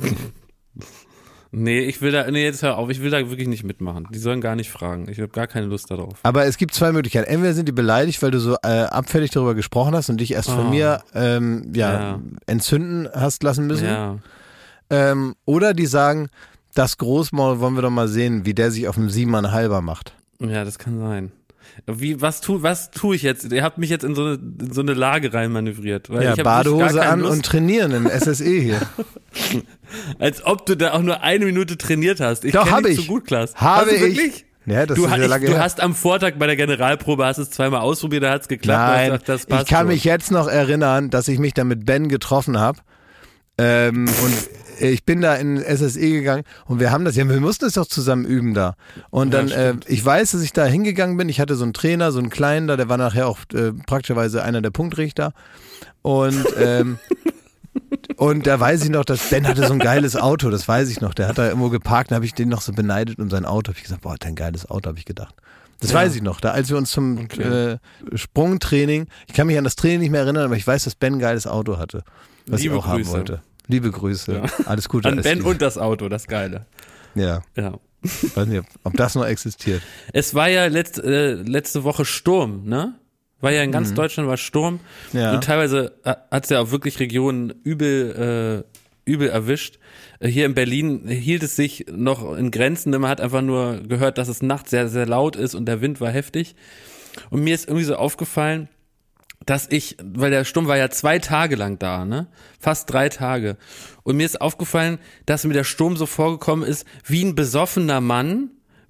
Nee, ich will da, nee, jetzt hör auf, ich will da wirklich nicht mitmachen. Die sollen gar nicht fragen. Ich habe gar keine Lust darauf. Aber es gibt zwei Möglichkeiten. Entweder sind die beleidigt, weil du so äh, abfällig darüber gesprochen hast und dich erst von Oh. mir ähm, ja, Ja. entzünden hast lassen müssen. Ja. Ähm, oder die sagen, das Großmaul wollen wir doch mal sehen, wie der sich auf dem Siebeneinhalber macht. Ja, das kann sein. Wie, was tu, was tue ich jetzt? Ihr habt mich jetzt in so eine, in so eine Lage reinmanövriert. Weil Ja, ich hab Badehose wirklich gar keine an Lust, und trainieren im S S E hier. als ob du da auch nur eine Minute trainiert hast. Ich Doch, kenn habe dich ich. so gut, Klaas. Habe hast du ich. wirklich? Ja, das Du, ist ha- ja ich, lange du her. hast am Vortag bei der Generalprobe, hast es zweimal ausprobiert, da hat's geklappt. du hast Nein, gesagt, das passt ich kann schon. mich jetzt noch erinnern, dass ich mich da mit Ben getroffen habe. Ähm, und ich bin da in S S E gegangen und wir haben das, ja, wir mussten es doch zusammen üben da. Und Ja, dann, äh, ich weiß, dass ich da hingegangen bin. Ich hatte so einen Trainer, so einen kleinen da, der war nachher auch äh, praktischerweise einer der Punktrichter. Und, ähm, und da weiß ich noch, dass Ben hatte so ein geiles Auto, das weiß ich noch. Der hat da irgendwo geparkt, da habe ich den noch so beneidet um sein Auto. Hab ich gesagt, boah, hat der ein geiles Auto, habe ich gedacht. Das Ja. weiß ich noch, da als wir uns zum Okay. äh, Sprungtraining, ich kann mich an das Training nicht mehr erinnern, aber ich weiß, dass Ben ein geiles Auto hatte, was Liebe ich auch haben Grüße. wollte. Liebe Grüße, Ja. alles Gute. An Ben Esti. und das Auto, das Geile. Ja, Ja. weiß nicht, ob, ob das noch existiert. Es war ja letzt, äh, letzte Woche Sturm, ne? War ja in ganz Deutschland war Sturm. Ja. Und teilweise hat es ja auch wirklich Regionen übel, äh, übel erwischt. Äh, Hier in Berlin hielt es sich noch in Grenzen. Man hat einfach nur gehört, dass es nachts sehr, sehr laut ist und der Wind war heftig. Und mir ist irgendwie so aufgefallen, dass ich, weil der Sturm war ja zwei Tage lang da, ne? Fast drei Tage. Und mir ist aufgefallen, dass mir der Sturm so vorgekommen ist, wie ein besoffener Mann, wie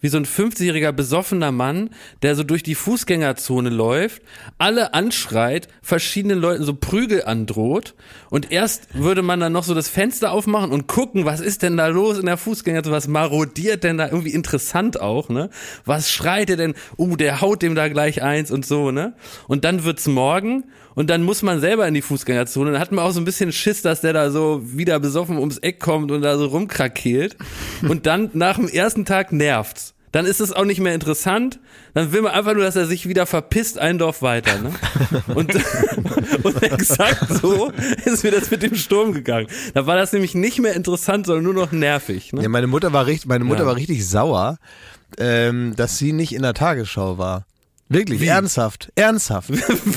wie so ein fünfzigjähriger besoffener Mann, der so durch die Fußgängerzone läuft, alle anschreit, verschiedenen Leuten so Prügel androht und erst würde man dann noch so das Fenster aufmachen und gucken, was ist denn da los in der Fußgängerzone, was marodiert denn da, irgendwie interessant auch, ne? Was schreit er denn? Uh, der haut dem da gleich eins und so, ne? Und dann wird's morgen und dann muss man selber in die Fußgängerzone. Dann hat man auch so ein bisschen Schiss, dass der da so wieder besoffen ums Eck kommt und da so rumkrakeelt. Und dann nach dem ersten Tag nervt's. Dann ist es auch nicht mehr interessant. Dann will man einfach nur, dass er sich wieder verpisst, ein Dorf weiter. Ne? Und, und exakt so ist mir das mit dem Sturm gegangen. Da war das nämlich nicht mehr interessant, sondern nur noch nervig. Ne? Ja, meine Mutter war richtig, meine Mutter Ja. war richtig sauer, ähm, dass sie nicht in der Tagesschau war. Wirklich, Wie? ernsthaft, ernsthaft.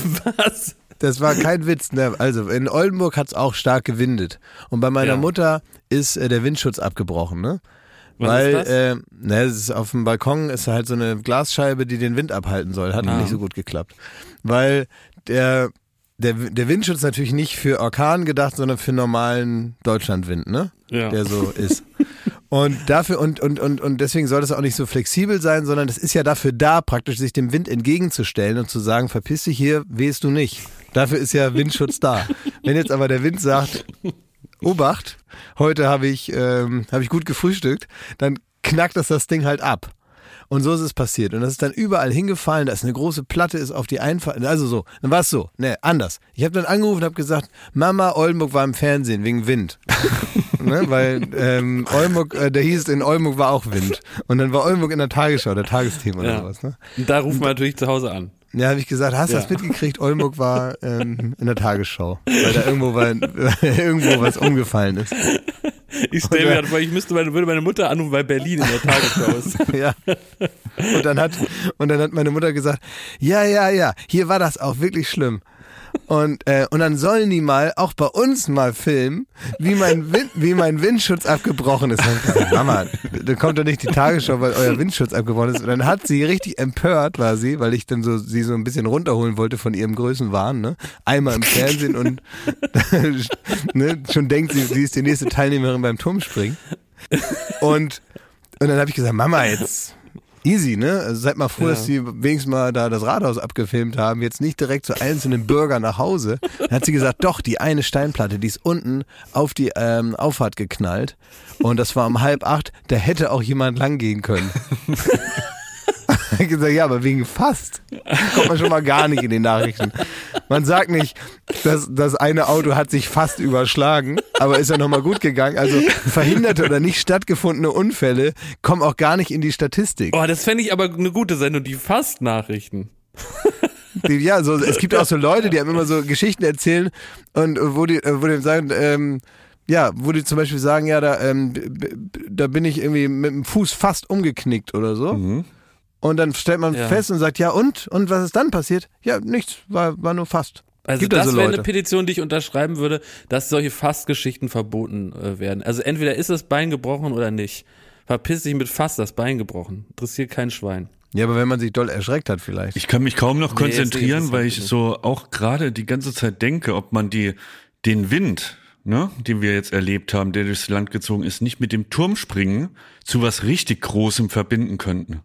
Was? Das war kein Witz, ne? Also in Oldenburg hat's auch stark gewindet. Und bei meiner Ja. Mutter ist äh, der Windschutz abgebrochen, ne? Was Weil, ist das? äh, ne, es ist auf dem Balkon ist halt so eine Glasscheibe, die den Wind abhalten soll. Hat Ah. nicht so gut geklappt. Weil der, der, der Windschutz natürlich nicht für Orkan gedacht, sondern für normalen Deutschlandwind, ne? Ja. Der so ist. Und dafür, und, und, und, und deswegen soll das auch nicht so flexibel sein, sondern das ist ja dafür da, praktisch sich dem Wind entgegenzustellen und zu sagen, verpiss dich hier, wehst du nicht. Dafür ist ja Windschutz da. Wenn jetzt aber der Wind sagt, Obacht, heute habe ich, ähm, habe ich gut gefrühstückt, dann knackt das das Ding halt ab. Und so ist es passiert. Und das ist dann überall hingefallen, da ist eine große Platte, ist auf die Einfahrt, also so, dann war es so, ne, anders. Ich habe dann angerufen und habe gesagt, Mama, Oldenburg war im Fernsehen wegen Wind. Ne, weil ähm, Oldenburg, äh, der hieß, in Oldenburg war auch Wind. Und dann war Oldenburg in der Tagesschau, der Tagesthema oder Ja. sowas. Ne? Und da ruft man natürlich zu Hause an. Ja, habe ich gesagt, hast du Ja. das mitgekriegt? Oldenburg war ähm, in der Tagesschau, weil da irgendwo, war, irgendwo was umgefallen ist. Ich stelle mir gerade vor, ich müsste meine, würde meine Mutter anrufen, weil Berlin in der Tagesschau ist. Ja. Und dann hat und dann hat meine Mutter gesagt, ja, ja, ja, hier war das auch wirklich schlimm. Und äh, und dann sollen die mal auch bei uns mal filmen, wie mein Wind, wie mein Windschutz abgebrochen ist. Und ich gesagt, Mama, da kommt doch nicht die Tagesschau, weil euer Windschutz abgebrochen ist. Und dann hat sie richtig empört, war sie, weil ich dann so sie so ein bisschen runterholen wollte von ihrem Größenwahn, ne? Einmal im Fernsehen und ne, schon denkt sie, sie ist die nächste Teilnehmerin beim Turmspringen. Und und dann habe ich gesagt, Mama, jetzt easy, ne? Also seid mal froh, Ja. dass sie wenigstens mal da das Rathaus abgefilmt haben, jetzt nicht direkt zu einzelnen Bürgern nach Hause. Dann hat sie gesagt, doch, die eine Steinplatte, die ist unten auf die ähm, Auffahrt geknallt und das war um halb acht, da hätte auch jemand lang gehen können. Ich habe gesagt, ja, aber wegen fast kommt man schon mal gar nicht in den Nachrichten. Man sagt nicht, dass das eine Auto hat sich fast überschlagen, aber ist ja nochmal gut gegangen. Also verhinderte oder nicht stattgefundene Unfälle kommen auch gar nicht in die Statistik. Oh, das fände ich aber eine gute Sendung, die Fast-Nachrichten. Die, ja, so, es gibt auch so Leute, die einem immer so Geschichten erzählen und äh, wo die, äh, wo die sagen, ähm, ja, wo die zum Beispiel sagen, ja, da, ähm, b- b- da bin ich irgendwie mit dem Fuß fast umgeknickt oder so. Mhm. Und dann stellt man Ja. fest und sagt, ja und? Und was ist dann passiert? Ja, nichts, war, war nur fast. Also Gibt das also wäre eine Leute. Petition, die ich unterschreiben würde, dass solche Fast-Geschichten verboten äh, werden. Also entweder ist das Bein gebrochen oder nicht. Verpiss dich mit Fast das Bein gebrochen. Interessiert kein Schwein. Ja, aber wenn man sich doll erschreckt hat vielleicht. Ich kann mich kaum noch Nee, konzentrieren, ist weil ich nicht. so auch gerade die ganze Zeit denke, ob man die den Wind, ne, den wir jetzt erlebt haben, der durchs Land gezogen ist, nicht mit dem Turmspringen zu was richtig Großem verbinden könnten.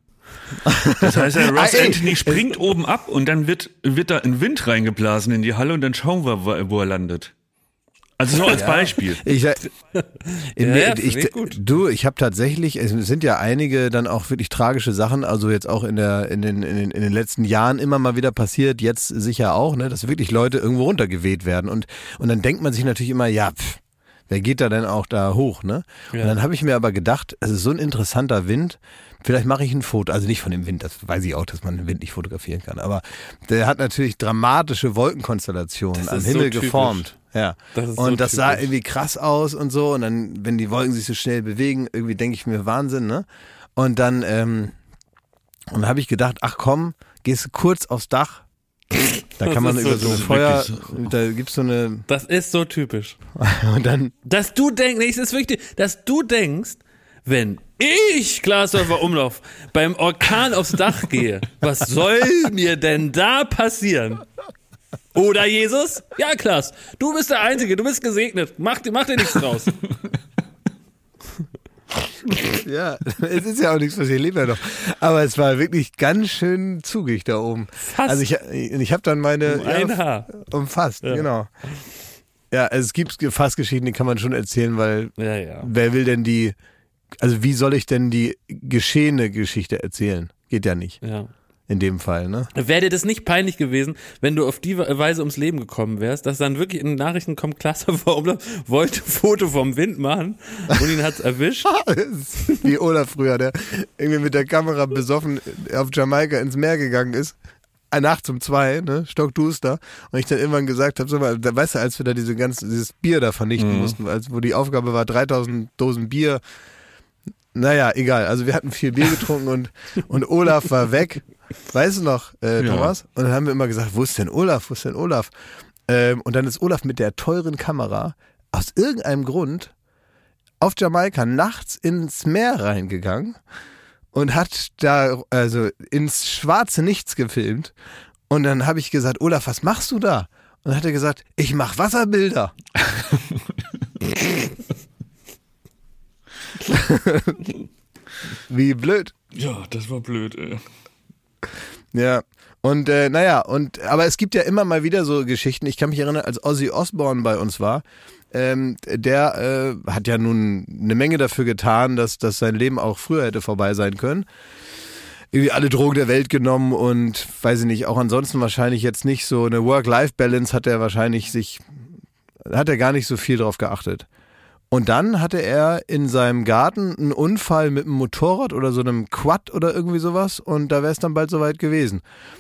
Das heißt, der Ross Ah, ey. Anthony springt oben ab und dann wird wird da ein Wind reingeblasen in die Halle und dann schauen wir, wo- wo er landet. Also nur als Beispiel. Ich, äh, in, Ja, ja, ich, finde ich gut. Du, ich habe tatsächlich, es sind ja einige dann auch wirklich tragische Sachen, also jetzt auch in der in den in den, in den letzten Jahren immer mal wieder passiert, jetzt sicher auch, ne, dass wirklich Leute irgendwo runtergeweht werden und und dann denkt man sich natürlich immer, ja, pff, wer geht da denn auch da hoch, ne? Ja. Und dann habe ich mir aber gedacht, es ist so ein interessanter Wind, vielleicht mache ich ein Foto, also nicht von dem Wind, das weiß ich auch, dass man den Wind nicht fotografieren kann, aber der hat natürlich dramatische Wolkenkonstellationen Das am ist Himmel so typisch. geformt. Ja. Das ist und so das sah typisch. irgendwie krass aus und so. Und dann, wenn die Wolken sich so schnell bewegen, irgendwie denke ich mir Wahnsinn, ne? Und dann, ähm, und dann habe ich gedacht, ach komm, gehst du kurz aufs Dach. Da kann man ist so über so ein dumm. Feuer, Wirklich da gibt's so eine, Das ist so typisch. und dann, Dass du denkst, nee, es ist wichtig, dass du denkst, wenn ich, Glasdorfer Umlauf, beim Orkan aufs Dach gehe, was soll mir denn da passieren? Oder Jesus? Ja, Klaas, du bist der Einzige, du bist gesegnet. Mach, dir- mach dir nichts draus. Ja, es ist ja auch nichts passiert, ich lebe ja noch. Aber es war wirklich ganz schön zugig da oben. Fast. Also ich, ich habe dann meine... Um ein ja, Haar. Umfasst, Ja. genau. Ja, also es gibt Fassgeschichten, die kann man schon erzählen, weil Ja, ja. wer will denn die... Also wie soll ich denn die geschehene Geschichte erzählen? Geht ja nicht. Ja. In dem Fall, ne? Wäre dir das nicht peinlich gewesen, wenn du auf die Weise ums Leben gekommen wärst, dass dann wirklich in den Nachrichten kommt, Klasse Vorumlauf wollte ein Foto vom Wind machen und ihn hat's erwischt? Wie Olaf früher, der irgendwie mit der Kamera besoffen auf Jamaika ins Meer gegangen ist. Nachts um zwei, ne, stockduster. Und ich dann irgendwann gesagt habe, so mal, da, weißt du, als wir da diese ganze, dieses Bier da vernichten Mhm. mussten, als wo die Aufgabe war, dreitausend Dosen Bier. Naja, egal. Also wir hatten viel Bier getrunken und, und Olaf war weg. Weißt du noch, äh, Ja. Thomas? Und dann haben wir immer gesagt, wo ist denn Olaf, wo ist denn Olaf? Ähm, und dann ist Olaf mit der teuren Kamera aus irgendeinem Grund auf Jamaika nachts ins Meer reingegangen und hat da also ins schwarze Nichts gefilmt. Und dann habe ich gesagt, Olaf, was machst du da? Und dann hat er gesagt, ich mache Wasserbilder. Wie blöd. Ja, das war blöd, ey. Ja. Und äh, naja, und aber es gibt ja immer mal wieder so Geschichten. Ich kann mich erinnern, als Ozzy Osbourne bei uns war, ähm, der äh, hat ja nun eine Menge dafür getan, dass, dass sein Leben auch früher hätte vorbei sein können. Irgendwie alle Drogen der Welt genommen und weiß ich nicht, auch ansonsten wahrscheinlich jetzt nicht so eine Work-Life-Balance hat er wahrscheinlich sich, hat er gar nicht so viel drauf geachtet. Und dann hatte er in seinem Garten einen Unfall mit einem Motorrad oder so einem Quad oder irgendwie sowas und da wäre es dann bald soweit gewesen.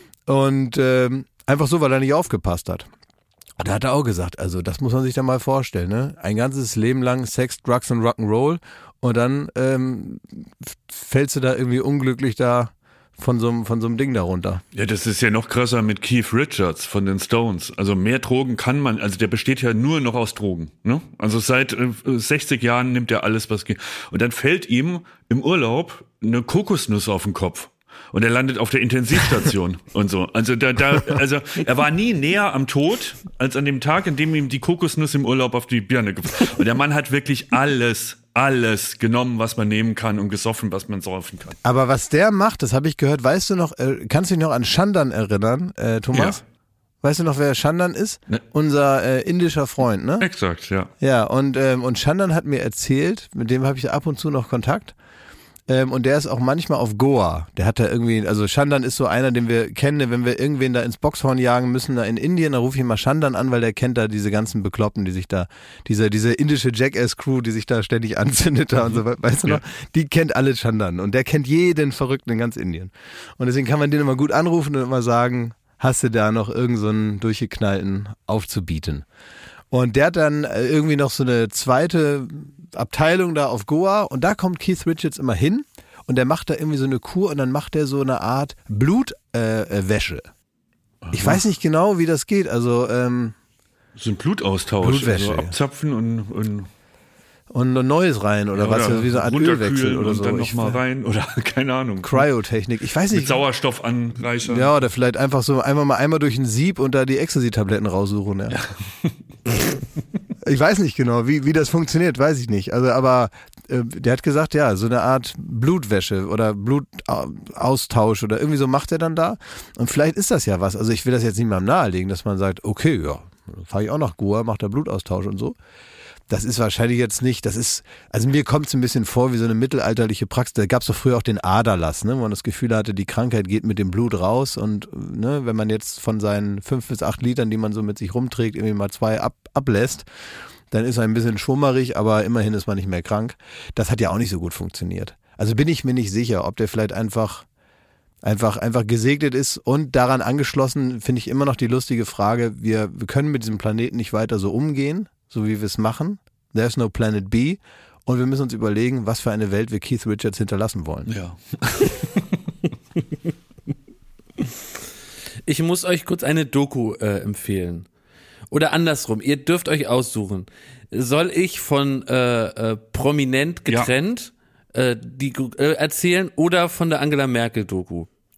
Und ähm, einfach so, weil er nicht aufgepasst hat. Und da hat er auch gesagt, also das muss man sich dann mal vorstellen, ne? Ein ganzes Leben lang Sex, Drugs und Rock'n'Roll und dann ähm, fällst du da irgendwie unglücklich da von so, einem- von so einem Ding da runter. Ja, das ist ja noch krasser mit Keith Richards von den Stones. Also mehr Drogen kann man, also der besteht ja nur noch aus Drogen. Ne? Also seit äh, sechzig Jahren nimmt er alles, was geht. Und dann fällt ihm im Urlaub eine Kokosnuss auf den Kopf. Und er landet auf der Intensivstation und so. Also da, da, also er war nie näher am Tod als an dem Tag, in dem ihm die Kokosnuss im Urlaub auf die Birne gefallen. Und der Mann hat wirklich alles, alles genommen, was man nehmen kann und gesoffen, was man saufen kann. Aber was der macht, das habe ich gehört, weißt du noch, äh, kannst du dich noch an Shandan erinnern, äh, Thomas? Ja. Weißt du noch, wer Shandan ist? Ne. Unser äh, indischer Freund, ne? Exakt, ja. Ja, und, ähm, und Shandan hat mir erzählt, mit dem habe ich ab und zu noch Kontakt. Ähm, und der ist auch manchmal auf Goa. Der hat da irgendwie, also Shandan ist so einer, den wir kennen, wenn wir irgendwen da ins Boxhorn jagen müssen, da in Indien, da rufe ich mal Shandan an, weil der kennt da diese ganzen Bekloppten, die sich da, diese, diese indische Jackass-Crew, die sich da ständig anzündet da und so, weißt du noch? Ja. Die kennt alle Shandan und der kennt jeden Verrückten in ganz Indien. Und deswegen kann man den immer gut anrufen und immer sagen, hast du da noch irgend so einen durchgeknallten aufzubieten? Und der hat dann äh, irgendwie noch so eine zweite Abteilung da auf Goa und da kommt Keith Richards immer hin und der macht da irgendwie so eine Kur und dann macht er so eine Art Blutwäsche. Äh, Wäsche. Ich weiß nicht genau, wie das geht. Also ähm, So ein Blutaustausch. Blutwäsche, Also ja. abzapfen und, und und ein neues rein oder, was, wie so eine Art Ölwechsel runterkühlen oder und so. dann Ich, nochmal rein oder keine Ahnung. Cryotechnik. Ich weiß Mit nicht. Sauerstoff anreichern. Ja, oder vielleicht einfach so einmal mal einmal durch ein Sieb und da die Ecstasy-Tabletten raussuchen. Ja. Ich weiß nicht genau, wie, wie das funktioniert, weiß ich nicht. Also, aber äh, der hat gesagt, ja, so eine Art Blutwäsche oder Blutaustausch oder irgendwie so macht er dann da. Und vielleicht ist das ja was. Also ich will das jetzt nicht mal nahelegen, dass man sagt, okay, ja, fahre ich auch nach Goa, macht da Blutaustausch und so. Das ist wahrscheinlich jetzt nicht, das ist, also mir kommt es ein bisschen vor wie so eine mittelalterliche Praxis. Da gab es doch früher auch den Aderlass, ne, wo man das Gefühl hatte, die Krankheit geht mit dem Blut raus und ne, wenn man jetzt von seinen fünf bis acht Litern, die man so mit sich rumträgt, irgendwie mal zwei ab, ablässt, dann ist er ein bisschen schwummerig, aber immerhin ist man nicht mehr krank. Das hat ja auch nicht so gut funktioniert. Also bin ich mir nicht sicher, ob der vielleicht einfach einfach einfach gesegnet ist und daran angeschlossen finde ich immer noch die lustige Frage, wir, wir können mit diesem Planeten nicht weiter so umgehen, so wie wir es machen. There's no planet B. Und wir müssen uns überlegen, was für eine Welt wir Keith Richards hinterlassen wollen. Ja. Ich muss euch kurz eine Doku äh, empfehlen. Oder andersrum, ihr dürft euch aussuchen. Soll ich von äh, äh, Prominent getrennt äh, die äh, erzählen oder von der Angela Merkel Doku?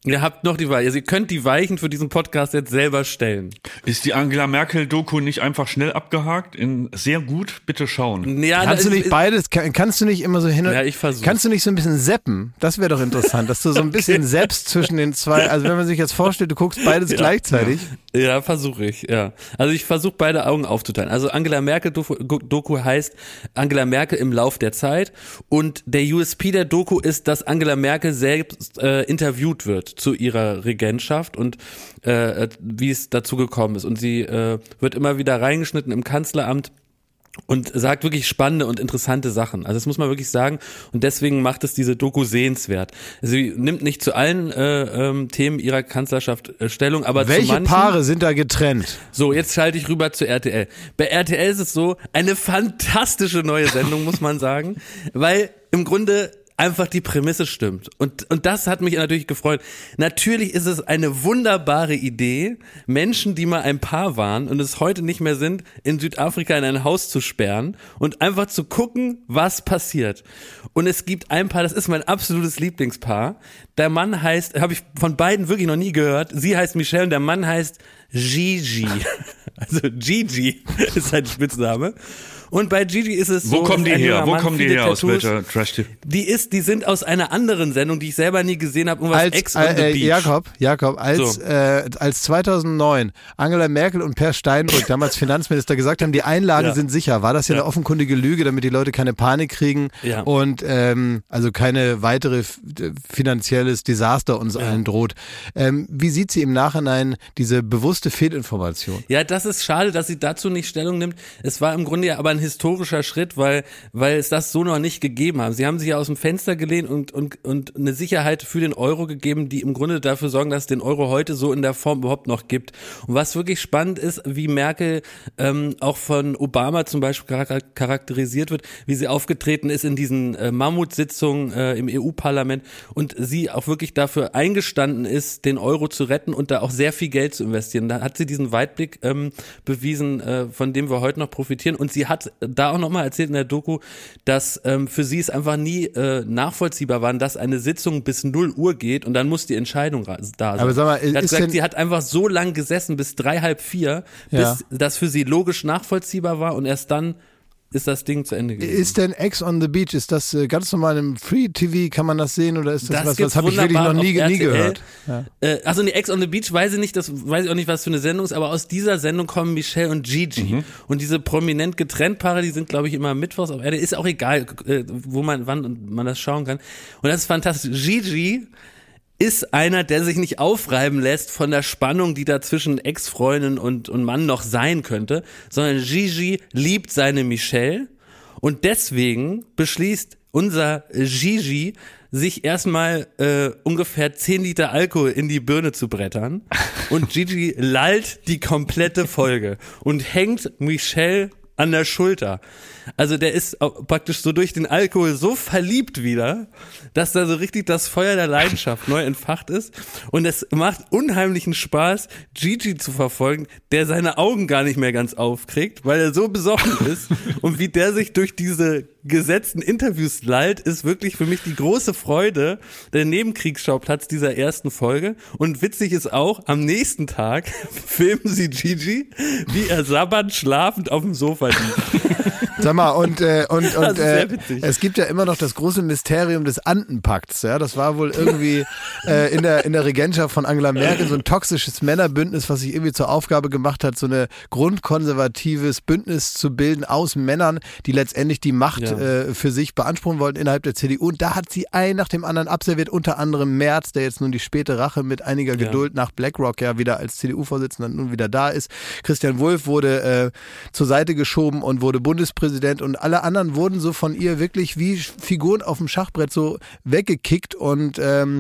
Ihr habt noch die Weichen. Also ihr könnt die Weichen für diesen Podcast jetzt selber stellen. Ist die Angela Merkel-Doku nicht einfach schnell abgehakt? In sehr gut, bitte schauen. Ja, kannst du nicht ist, beides, kann, kannst du nicht immer so hin und ja, ich versuch's. Kannst du nicht so ein bisschen zappen? Das wäre doch interessant, dass du so ein bisschen okay. zappst zwischen den zwei, also wenn man sich jetzt vorstellt, du guckst beides ja. gleichzeitig. Ja, versuche ich, ja. Also ich versuche beide Augen aufzuteilen. Also Angela Merkel-Doku heißt Angela Merkel im Lauf der Zeit und der U S P der Doku ist, dass Angela Merkel selbst äh, interviewt wird zu ihrer Regentschaft und äh, wie es dazu gekommen ist. Und sie äh, wird immer wieder reingeschnitten im Kanzleramt und sagt wirklich spannende und interessante Sachen. Also das muss man wirklich sagen und deswegen macht es diese Doku sehenswert. Sie nimmt nicht zu allen äh, ähm, Themen ihrer Kanzlerschaft äh, Stellung, aber welche zu manchen. Paare sind da getrennt? So, jetzt schalte ich rüber zu R T L. Bei R T L ist es so, eine fantastische neue Sendung, muss man sagen, weil im Grunde einfach die Prämisse stimmt. Und, und das hat mich natürlich gefreut. Natürlich ist es eine wunderbare Idee, Menschen, die mal ein Paar waren und es heute nicht mehr sind, in Südafrika in ein Haus zu sperren und einfach zu gucken, was passiert. Und es gibt ein Paar, das ist mein absolutes Lieblingspaar. Der Mann heißt, habe ich von beiden wirklich noch nie gehört, sie heißt Michelle und der Mann heißt Gigi. Also Gigi ist sein Spitzname. Und bei Gigi ist es so. Wo kommen die her? Wo Mann, kommen die her? Tattoos. Aus welcher Trash-Tip? Die ist, die sind aus einer anderen Sendung, die ich selber nie gesehen habe, irgendwas als, Ex on the äh, Beach. Jakob, Jakob, als, so. äh, als zweitausendneun Angela Merkel und Per Steinbrück, damals Finanzminister, gesagt haben, die Einlagen ja. sind sicher, war das ja, ja eine offenkundige Lüge, damit die Leute keine Panik kriegen ja. und ähm, also keine weitere f- finanzielles Desaster uns ja. allen droht. Ähm, wie sieht sie im Nachhinein diese bewusste Fehlinformation? Ja, das ist schade, dass sie dazu nicht Stellung nimmt. Es war im Grunde ja aber ein historischer Schritt, weil, weil es das so noch nicht gegeben haben. Sie haben sich ja aus dem Fenster gelehnt und, und, und eine Sicherheit für den Euro gegeben, die im Grunde dafür sorgen, dass es den Euro heute so in der Form überhaupt noch gibt. Und was wirklich spannend ist, wie Merkel ähm, auch von Obama zum Beispiel charakterisiert wird, wie sie aufgetreten ist in diesen äh, Mammutsitzungen äh, im E U-Parlament und sie auch wirklich dafür eingestanden ist, den Euro zu retten und da auch sehr viel Geld zu investieren. Da hat sie diesen Weitblick ähm, bewiesen, äh, von dem wir heute noch profitieren. Und sie hat da auch nochmal erzählt in der Doku, dass ähm, für sie es einfach nie äh, nachvollziehbar war, dass eine Sitzung bis null Uhr geht und dann muss die Entscheidung da sein. Aber sag mal, sie hat ist gesagt, denn, sie hat einfach so lang gesessen, bis drei, halb vier, ja. bis das für sie logisch nachvollziehbar war und erst dann ist das Ding zu Ende gewesen. Ist denn Ex on the Beach, ist das äh, ganz normal im Free-T V, kann man das sehen oder ist das, das was, das habe ich wirklich noch nie, nie gehört? Ja. Äh, also nee, Ex on the Beach weiß ich nicht, das weiß ich auch nicht, was für eine Sendung ist, aber aus dieser Sendung kommen Michelle und Gigi mhm. und diese prominent getrennt Paare, die sind glaube ich immer mittwochs auf Erde, ist auch egal, äh, wo man, wann man das schauen kann und das ist fantastisch. Gigi ist einer, der sich nicht aufreiben lässt von der Spannung, die da zwischen Ex-Freundin und, und Mann noch sein könnte, sondern Gigi liebt seine Michelle und deswegen beschließt unser Gigi, sich erstmal äh, ungefähr zehn Liter Alkohol in die Birne zu brettern und Gigi lallt die komplette Folge und hängt Michelle an der Schulter. Also der ist praktisch so durch den Alkohol so verliebt wieder, dass da so richtig das Feuer der Leidenschaft neu entfacht ist und es macht unheimlichen Spaß, Gigi zu verfolgen, der seine Augen gar nicht mehr ganz aufkriegt, weil er so besoffen ist und wie der sich durch diese gesetzten Interviews lallt, ist wirklich für mich die große Freude, der Nebenkriegsschauplatz dieser ersten Folge und witzig ist auch, am nächsten Tag filmen sie Gigi, wie er sabbernd schlafend auf dem Sofa liegt. Sag mal, und, äh, und, und äh, witzig. Es gibt ja immer noch das große Mysterium des Andenpakts. Ja? Das war wohl irgendwie äh, in, der, in der Regentschaft von Angela Merkel so ein toxisches Männerbündnis, was sich irgendwie zur Aufgabe gemacht hat, so ein grundkonservatives Bündnis zu bilden aus Männern, die letztendlich die Macht ja. äh, für sich beanspruchen wollten innerhalb der C D U. Und da hat sie ein nach dem anderen abserviert, unter anderem Merz, der jetzt nun die späte Rache mit einiger Geduld ja. nach BlackRock ja wieder als C D U-Vorsitzender nun wieder da ist. Christian Wulff wurde äh, zur Seite geschoben und wurde Bundespräsident und alle anderen wurden so von ihr wirklich wie Figuren auf dem Schachbrett so weggekickt und ähm,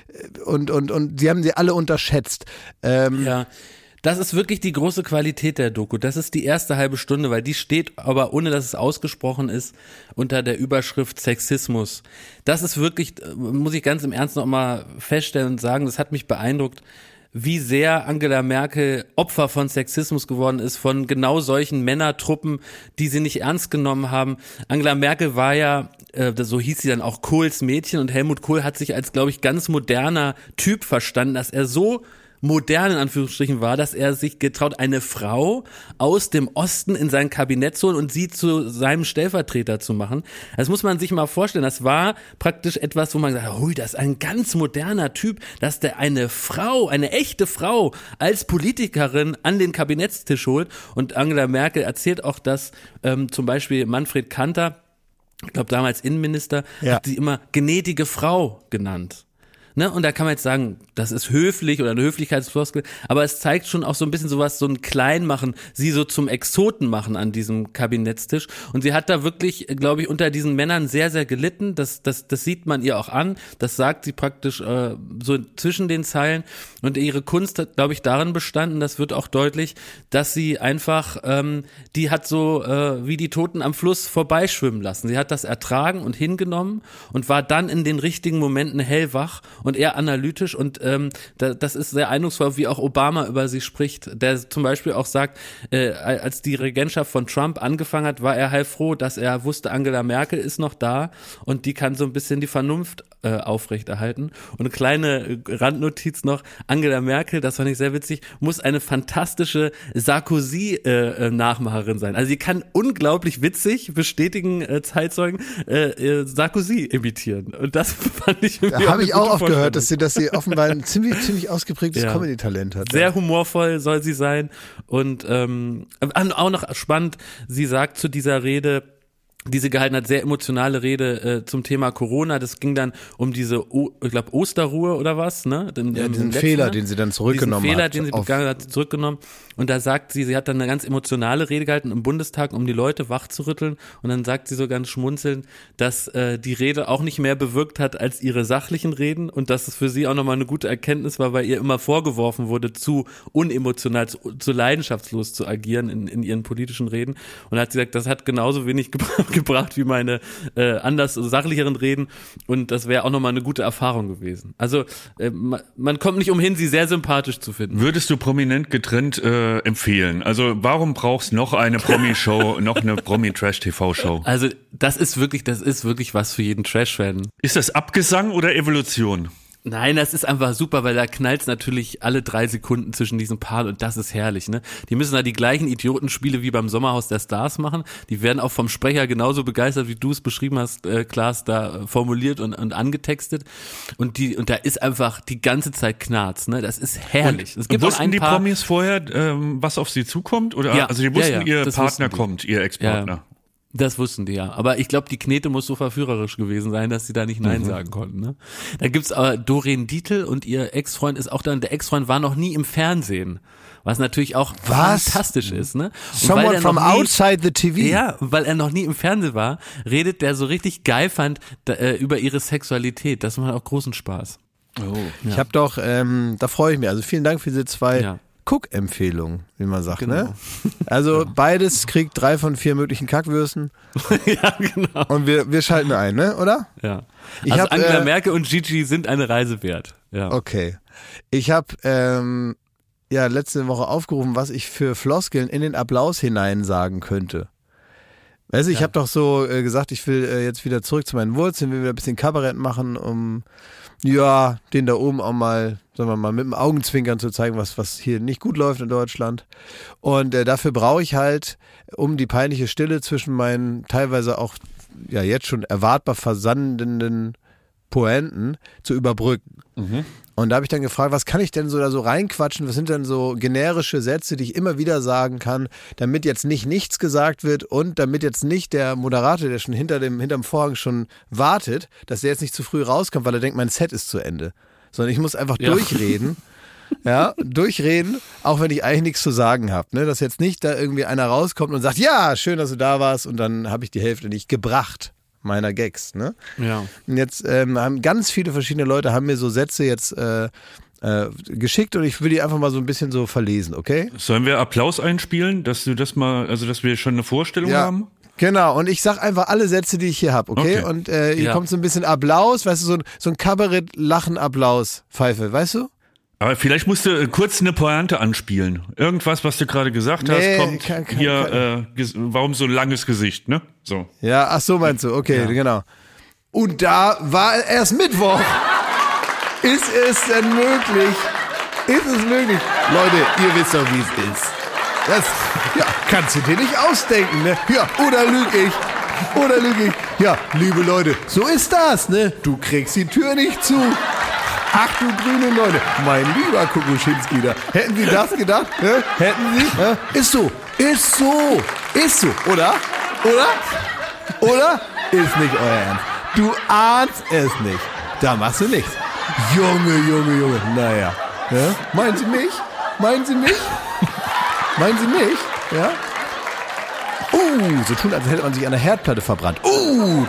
und und und sie haben sie alle unterschätzt. Ähm, ja. Das ist wirklich die große Qualität der Doku. Das ist die erste halbe Stunde, weil die steht, aber ohne dass es ausgesprochen ist, unter der Überschrift Sexismus. Das ist wirklich, muss ich ganz im Ernst noch mal feststellen und sagen, das hat mich beeindruckt. wie sehr Angela Merkel Opfer von Sexismus geworden ist, von genau solchen Männertruppen, die sie nicht ernst genommen haben. Angela Merkel war ja, äh, so hieß sie dann auch, Kohls Mädchen, und Helmut Kohl hat sich als, glaube ich, ganz moderner Typ verstanden, dass er so modern in Anführungsstrichen war, dass er sich getraut, eine Frau aus dem Osten in sein Kabinett zu holen und sie zu seinem Stellvertreter zu machen. Das muss man sich mal vorstellen. Das war praktisch etwas, wo man sagt, hui, das ist ein ganz moderner Typ, dass der eine Frau, eine echte Frau als Politikerin an den Kabinettstisch holt. Und Angela Merkel erzählt auch, dass ähm, zum Beispiel Manfred Kanter, ich glaube damals Innenminister, ja. hat sie immer gnädige Frau genannt. Ne? Und da kann man jetzt sagen, das ist höflich oder eine Höflichkeitsfloskel, aber es zeigt schon auch so ein bisschen sowas, so ein Kleinmachen, sie so zum Exoten machen an diesem Kabinettstisch. Und sie hat da wirklich, glaube ich, unter diesen Männern sehr, sehr gelitten. Das, das, das sieht man ihr auch an. Das sagt sie praktisch äh, so zwischen den Zeilen. Und ihre Kunst hat, glaube ich, darin bestanden, das wird auch deutlich, dass sie einfach, ähm, die hat so äh, wie die Toten am Fluss vorbeischwimmen lassen. Sie hat das ertragen und hingenommen und war dann in den richtigen Momenten hellwach und eher analytisch, und ähm, da, das ist sehr eindrucksvoll, wie auch Obama über sie spricht, der zum Beispiel auch sagt, äh, als die Regentschaft von Trump angefangen hat, war er heilfroh, dass er wusste, Angela Merkel ist noch da und die kann so ein bisschen die Vernunft äh, aufrechterhalten. Und eine kleine Randnotiz noch, Angela Merkel, das fand ich sehr witzig, muss eine fantastische Sarkozy-Nachmacherin äh, sein. Also sie kann unglaublich witzig, bestätigen äh, Zeitzeugen, äh, äh, Sarkozy imitieren. Und das fand ich irgendwie Da habe ich auch oft gehört, dass sie, dass sie offenbar ein ziemlich, ziemlich ausgeprägtes ja. Comedy-Talent hat. Sehr ja. humorvoll soll sie sein. Und ähm, auch noch spannend, sie sagt zu dieser Rede, die sie gehalten hat, sehr emotionale Rede äh, zum Thema Corona. Das ging dann um diese, o- ich glaube, Osterruhe oder was, ne? Den, Ja, ähm, diesen letzten, Fehler, ne? den sie dann zurückgenommen diesen Fehler, hat. den sie auf- begangen hat, zurückgenommen. Und da sagt sie, sie hat dann eine ganz emotionale Rede gehalten im Bundestag, um die Leute wach zu rütteln. Und dann sagt sie so ganz schmunzelnd, dass äh, die Rede auch nicht mehr bewirkt hat als ihre sachlichen Reden und dass es für sie auch nochmal eine gute Erkenntnis war, weil ihr immer vorgeworfen wurde, zu unemotional, zu, zu leidenschaftslos zu agieren in, in ihren politischen Reden. Und da hat sie gesagt, das hat genauso wenig gebra- gebracht wie meine äh, anders sachlicheren Reden, und das wäre auch nochmal eine gute Erfahrung gewesen. Also äh, man, man kommt nicht umhin, sie sehr sympathisch zu finden. Würdest du prominent getrennt äh, empfehlen? Also warum brauchst du noch eine Promi-Show, noch eine Promi-Trash-T V-Show? Also das ist wirklich, das ist wirklich was für jeden Trash-Fan. Ist das Abgesang oder Evolution? Nein, das ist einfach super, weil da knallt's natürlich alle drei Sekunden zwischen diesen Paaren, und das ist herrlich, ne? Die müssen da die gleichen Idiotenspiele wie beim Sommerhaus der Stars machen. Die werden auch vom Sprecher genauso begeistert, wie du es beschrieben hast, äh, Klaas, da formuliert und, und angetextet. Und die, und da ist einfach die ganze Zeit Knarz, ne? Das ist herrlich. Und es gibt auch wussten ein die paar, Promis vorher, ähm, was auf sie zukommt? Oder Ja, also die wussten, ja, ja, ihr das Partner wussten die. kommt, ihr Ex-Partner. Ja. Das wussten die ja. Aber ich glaube, die Knete muss so verführerisch gewesen sein, dass sie da nicht Nein mhm. sagen konnten. Ne? Da gibt's aber Doreen Dietl und ihr Ex-Freund ist auch da. Und der Ex-Freund war noch nie im Fernsehen. Was natürlich auch Was? fantastisch ist. Ne? Und Someone from nie, outside the T V. Ja, weil er noch nie im Fernsehen war, redet der so richtig geil fand da, äh, über ihre Sexualität. Das macht auch großen Spaß. Oh. Ich habe doch, ähm, da freue ich mich. Also vielen Dank für diese zwei Ja. Cook-Empfehlung, wie man sagt, Genau. ne? Also ja. beides kriegt drei von vier möglichen Kackwürsten. Ja, genau. Und wir, wir schalten ein, ne? Oder? Ja. Ich also hab, Angela äh, Merkel und Gigi sind eine Reise wert. Ja. Okay. Ich habe ähm, ja letzte Woche aufgerufen, was ich für Floskeln in den Applaus hinein sagen könnte. Weißt du, ich Ja. habe doch so äh, gesagt, ich will äh, jetzt wieder zurück zu meinen Wurzeln, will wieder ein bisschen Kabarett machen, um ja, den da oben auch mal, sagen wir mal, mit dem Augenzwinkern zu zeigen, was, was hier nicht gut läuft in Deutschland. Und äh, dafür brauche ich halt, um die peinliche Stille zwischen meinen teilweise auch ja jetzt schon erwartbar versandenden Pointen zu überbrücken. Mhm. Und da habe ich dann gefragt, was kann ich denn so da so reinquatschen? Was sind denn so generische Sätze, die ich immer wieder sagen kann, damit jetzt nicht nichts gesagt wird und damit jetzt nicht der Moderator, der schon hinter dem hinterm Vorhang schon wartet, dass der jetzt nicht zu früh rauskommt, weil er denkt, mein Set ist zu Ende. Sondern ich muss einfach Ja. durchreden. Ja, durchreden, auch wenn ich eigentlich nichts zu sagen habe. Ne? Dass jetzt nicht da irgendwie einer rauskommt und sagt, ja, schön, dass du da warst, und dann habe ich die Hälfte nicht gebracht meiner Gags. Ne? Ja. Und jetzt ähm, haben ganz viele verschiedene Leute haben mir so Sätze jetzt äh, äh, geschickt, und ich will die einfach mal so ein bisschen so verlesen, okay? Sollen wir Applaus einspielen, dass du das mal, also dass wir schon eine Vorstellung Ja. haben? Genau, und ich sag einfach alle Sätze, die ich hier habe, okay? Okay. Und äh, hier Ja. kommt so ein bisschen Applaus, weißt du, so ein, so ein Kabarett-Lachen-Applaus-Pfeife, weißt du? Aber vielleicht musst du kurz eine Pointe anspielen. Irgendwas, was du gerade gesagt Nee, hast, kommt kann- kann- hier, äh, ges- warum so ein langes Gesicht, ne? So. Ja, ach so meinst du, okay, genau. Und da war erst Mittwoch. Ist es denn möglich? Ist es möglich? Leute, ihr wisst doch, wie es ist. Das, ja, kannst du dir nicht ausdenken, ne? Ja, oder lüg ich? Oder lüg ich? Ja, liebe Leute, so ist das, ne? Du kriegst die Tür nicht zu. Ach du grüne Leute, mein lieber Kukuschinski da. Hätten Sie das gedacht? Hä? Hätten Sie? Hä? Ist so, ist so, ist so, oder? Oder? Oder? Ist nicht euer Ernst. Du ahnst es nicht. Da machst du nichts. Junge, Junge, Junge. Naja. Ja? Meinen Sie mich? Meinen Sie mich? Meinen Sie mich? Ja? Uh, so tun, als hätte man sich an der Herdplatte verbrannt. Uh!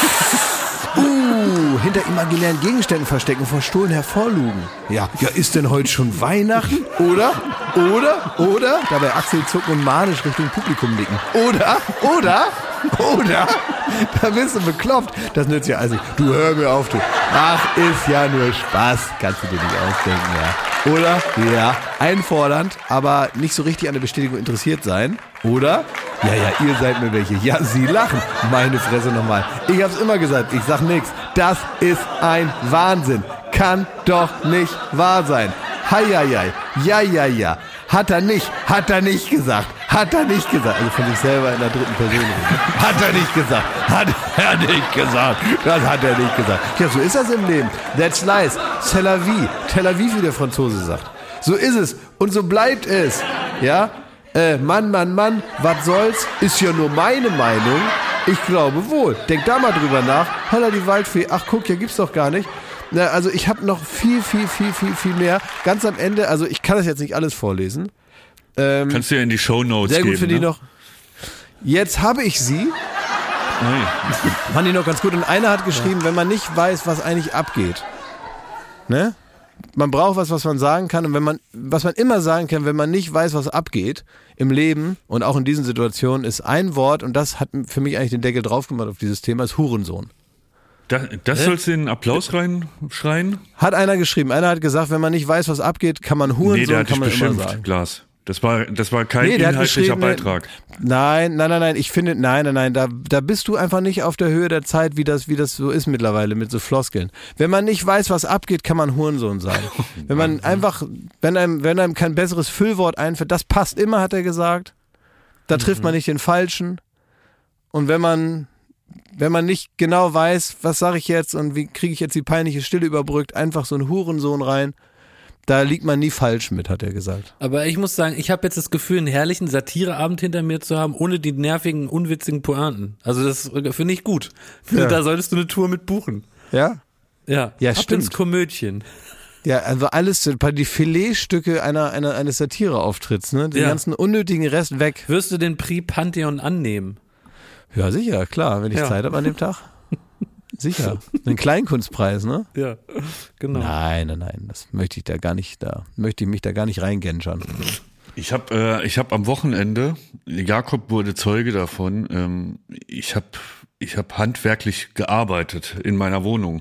Uh, hinter imaginären Gegenständen verstecken, verstohlen hervorlugen. Ja, ja, ist denn heute schon Weihnachten? Oder? Oder? Oder? Dabei Axel zucken und manisch Richtung Publikum nicken. Oder? Oder? Oder? Da bist du bekloppt. Das nützt ja alles nicht. Du, hör mir auf, du. Ach, ist ja nur Spaß. Kannst du dir nicht ausdenken, ja. Oder? Ja. Einfordernd, aber nicht so richtig an der Bestätigung interessiert sein. Oder? Ja, ja, ihr seid mir welche. Ja, sie lachen. Meine Fresse nochmal. Ich hab's immer gesagt, ich sag nix. Das ist ein Wahnsinn. Kann doch nicht wahr sein. Heieiei. Ja, ja, ja. Hat er nicht. Hat er nicht gesagt. Hat er nicht gesagt. Also von sich selber in der dritten Person. Hat er nicht gesagt. Hat er nicht gesagt. Das hat er nicht gesagt. Ja, so ist das im Leben. That's life. C'est la vie. Tel Aviv, wie der Franzose sagt. So ist es. Und so bleibt es. Ja? Äh, Mann, Mann, Mann, was soll's? Ist ja nur meine Meinung. Ich glaube wohl. Denk da mal drüber nach. Holla die Waldfee. Ach guck, ja gibt's doch gar nicht. Na, also ich habe noch viel, viel, viel, viel, viel mehr. Ganz am Ende, also ich kann das jetzt nicht alles vorlesen. Ähm, Kannst du ja in die Shownotes sehr gut geben, für die ne? noch. Jetzt habe ich sie. Nein. Fand die noch ganz gut. Und einer hat geschrieben, wenn man nicht weiß, was eigentlich abgeht. Ne? Man braucht was, was man sagen kann. Und wenn man, was man immer sagen kann, wenn man nicht weiß, was abgeht im Leben und auch in diesen Situationen, ist ein Wort, und das hat für mich eigentlich den Deckel drauf gemacht auf dieses Thema, ist Hurensohn. Da, das sollst du in den Applaus reinschreien? Hat einer geschrieben. Einer hat gesagt, wenn man nicht weiß, was abgeht, kann man Hurensohn, Nee, der hat kann dich man immer sagen. beschimpft, Glas. Das war, das war kein Nee, der hat inhaltlicher geschrieben, Beitrag. Nein, nein, nein, nein, ich finde, nein, nein, nein, da, da bist du einfach nicht auf der Höhe der Zeit, wie das, wie das so ist mittlerweile mit so Floskeln. Wenn man nicht weiß, was abgeht, kann man Hurensohn sagen. Wenn man einfach, wenn einem, wenn einem kein besseres Füllwort einfällt, das passt immer, hat er gesagt. Da trifft man nicht den Falschen. Und wenn man, wenn man nicht genau weiß, was sage ich jetzt und wie kriege ich jetzt die peinliche Stille überbrückt, einfach so ein Hurensohn rein. Da liegt man nie falsch mit, hat er gesagt. Aber ich muss sagen, ich habe jetzt das Gefühl, einen herrlichen Satireabend hinter mir zu haben, ohne die nervigen, unwitzigen Pointen. Also das finde ich gut. Ja. Da solltest du eine Tour mit buchen. Ja? Ja, Ja, ab stimmt. ins Komödchen. Ja, also alles, die Filetstücke einer, einer, eines Satireauftritts, ne? Den Ja. ganzen unnötigen Rest weg. Wirst du den Prix Pantheon annehmen? Ja, sicher, klar, wenn ich Ja. Zeit habe an dem Tag. Sicher. Ein Kleinkunstpreis, ne? Ja, genau. Nein, nein, nein, das möchte ich da gar nicht, da möchte ich mich da gar nicht reingenschern. Ich habe äh, ich hab am Wochenende, Jakob wurde Zeuge davon, ähm, ich habe ich hab handwerklich gearbeitet in meiner Wohnung.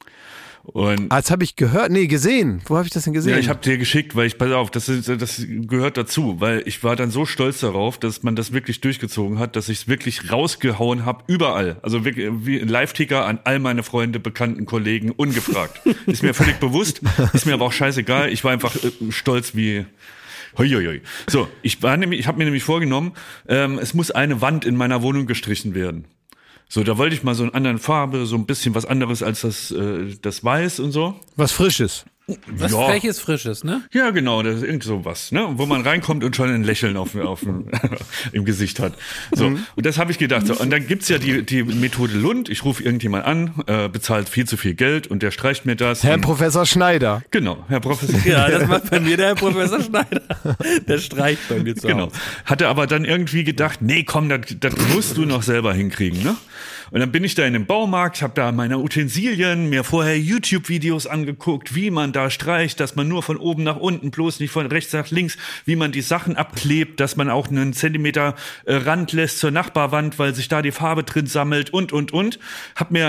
Und Ah, das habe ich gehört, nee, gesehen. Wo habe ich das denn gesehen? ja, ich habe dir geschickt, weil ich, pass auf, das, ist, das gehört dazu, weil ich war dann so stolz darauf, dass man das wirklich durchgezogen hat, dass ich es wirklich rausgehauen habe, überall. Also wirklich wie ein Live-Ticker an all meine Freunde, Bekannten, Kollegen, ungefragt. Ist mir völlig bewusst, ist mir aber auch scheißegal. Ich war einfach äh, stolz wie... Huiuiui. So, ich war nämlich, ich habe mir nämlich vorgenommen, ähm, es muss eine Wand in meiner Wohnung gestrichen werden. So, da wollte ich mal so eine andere Farbe, so ein bisschen was anderes als das, äh, das Weiß und so. Was Frisches. Was Ja. Freches, Frisches, ne? Ja, genau, das ist irgend sowas, ne? Wo man reinkommt und schon ein Lächeln auf, auf im Gesicht hat. So, Mhm. und das habe ich gedacht. So, und dann gibt's ja die, die Methode Lund. Ich rufe irgendjemand an, äh, bezahlt viel zu viel Geld und der streicht mir das. Herr und, Professor Schneider. Genau, Herr Professor. Ja, das macht bei mir der Herr Professor Schneider. Der streicht bei mir zu Genau. Hause. Hatte aber dann irgendwie gedacht, nee, komm, das, das musst du noch selber hinkriegen, ne? Und dann bin ich da in dem Baumarkt, habe da meine Utensilien, mir vorher YouTube-Videos angeguckt, wie man da streicht, dass man nur von oben nach unten, bloß nicht von rechts nach links, wie man die Sachen abklebt, dass man auch einen Zentimeter äh, Rand lässt zur Nachbarwand, weil sich da die Farbe drin sammelt und, und, und. Hab mir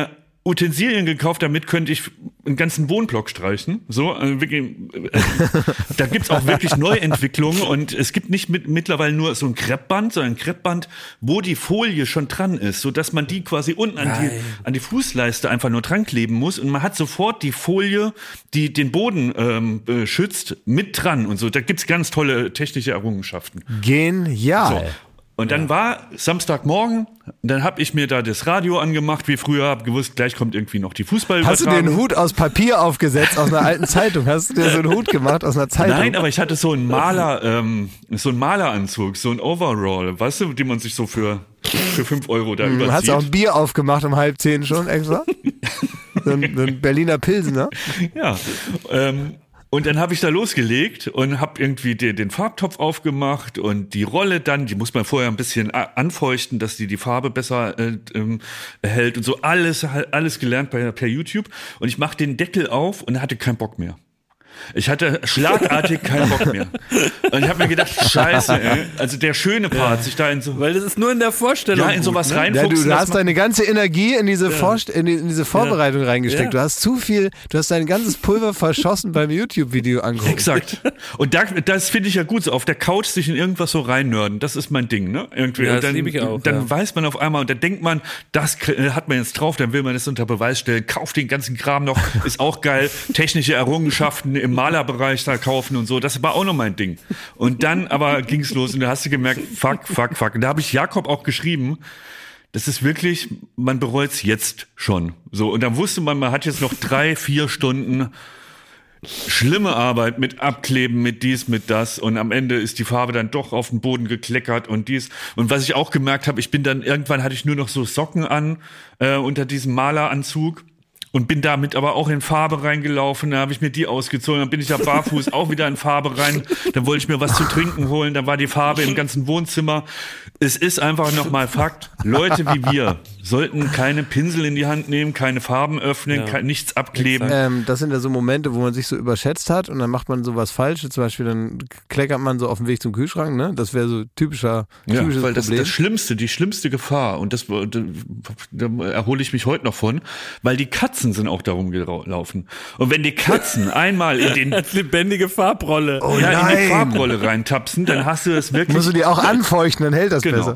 Utensilien gekauft, damit könnte ich einen ganzen Wohnblock streichen. So, also wirklich, äh, da gibt's auch wirklich Neuentwicklungen und es gibt nicht mit, mittlerweile nur so ein Kreppband, sondern ein Kreppband, wo die Folie schon dran ist, so dass man die quasi unten an die, an die Fußleiste einfach nur dran kleben muss und man hat sofort die Folie, die den Boden ähm, äh, schützt, mit dran und so. Da gibt's ganz tolle technische Errungenschaften. Genial. So. Und dann ja. war Samstagmorgen, dann habe ich mir da das Radio angemacht, wie früher, habe gewusst, gleich kommt irgendwie noch die Fußballübertragung. Hast du dir einen Hut aus Papier aufgesetzt, aus einer alten Zeitung? Hast du dir so einen Hut gemacht aus einer Zeitung? Nein, aber ich hatte so einen Maler, ähm, so einen Maleranzug, so ein Overall, weißt du, die man sich so für, für fünf Euro da überzieht. Hast du auch ein Bier aufgemacht um halb zehn schon extra? so, ein, so ein Berliner Pilsener? Ja, ähm, und dann habe ich da losgelegt und habe irgendwie den, den Farbtopf aufgemacht und die Rolle dann, die muss man vorher ein bisschen anfeuchten, dass die die Farbe besser äh, ähm, erhält und so. Alles alles gelernt bei, per YouTube. Und ich mache den Deckel auf und hatte keinen Bock mehr. Ich hatte schlagartig keinen Bock mehr. Und ich habe mir gedacht, scheiße, ey. Also der schöne Part, ja. sich da in so... Weil das ist nur in der Vorstellung. Ja, in sowas gut, ne? reinfuchsen. Ja, du, du hast deine ganze Energie in diese, ja. Vorst- in, die, in diese Vorbereitung ja. reingesteckt. Ja. Du hast zu viel, du hast dein ganzes Pulver verschossen beim YouTube-Video angeguckt. Exakt. Und da, das finde ich ja gut, so auf der Couch sich in irgendwas so reinnörden. Das ist mein Ding, ne? Irgendwie. Ja, und das dann, liebe ich auch. Dann ja. weiß man auf einmal und dann denkt man, das hat man jetzt drauf, dann will man das unter Beweis stellen. Kauft den ganzen Kram noch, ist auch geil. Technische Errungenschaften im Malerbereich da kaufen und so, das war auch noch mein Ding. Und dann aber ging's los und da hast du gemerkt, fuck, fuck, fuck. Und da habe ich Jakob auch geschrieben, das ist wirklich, man bereut's jetzt schon. So, und dann wusste man, man hat jetzt noch drei, vier Stunden schlimme Arbeit mit Abkleben, mit dies, mit das und am Ende ist die Farbe dann doch auf den Boden gekleckert und dies. Und was ich auch gemerkt habe, ich bin dann, irgendwann hatte ich nur noch so Socken an, äh, unter diesem Maleranzug. Und bin damit aber auch in Farbe reingelaufen, da habe ich mir die ausgezogen, dann bin ich da barfuß auch wieder in Farbe rein, dann wollte ich mir was zu trinken holen, dann war die Farbe im ganzen Wohnzimmer. Es ist einfach nochmal Fakt, Leute wie wir sollten keine Pinsel in die Hand nehmen, keine Farben öffnen, ja. kein, nichts abkleben. Ähm, das sind ja so Momente, wo man sich so überschätzt hat und dann macht man sowas Falsches, zum Beispiel dann kleckert man so auf dem Weg zum Kühlschrank, ne? Das wäre so typischer, typisches ja, weil das, Problem. das Schlimmste, die schlimmste Gefahr und das da, da erhole ich mich heute noch von, weil die Katzen sind auch darum gelaufen. Und wenn die Katzen einmal in den als lebendige Farbrolle oh ja, nein. in die Farbrolle reintapsen, dann hast du das wirklich. Musst du die auch anfeuchten, dann hält das genau. besser.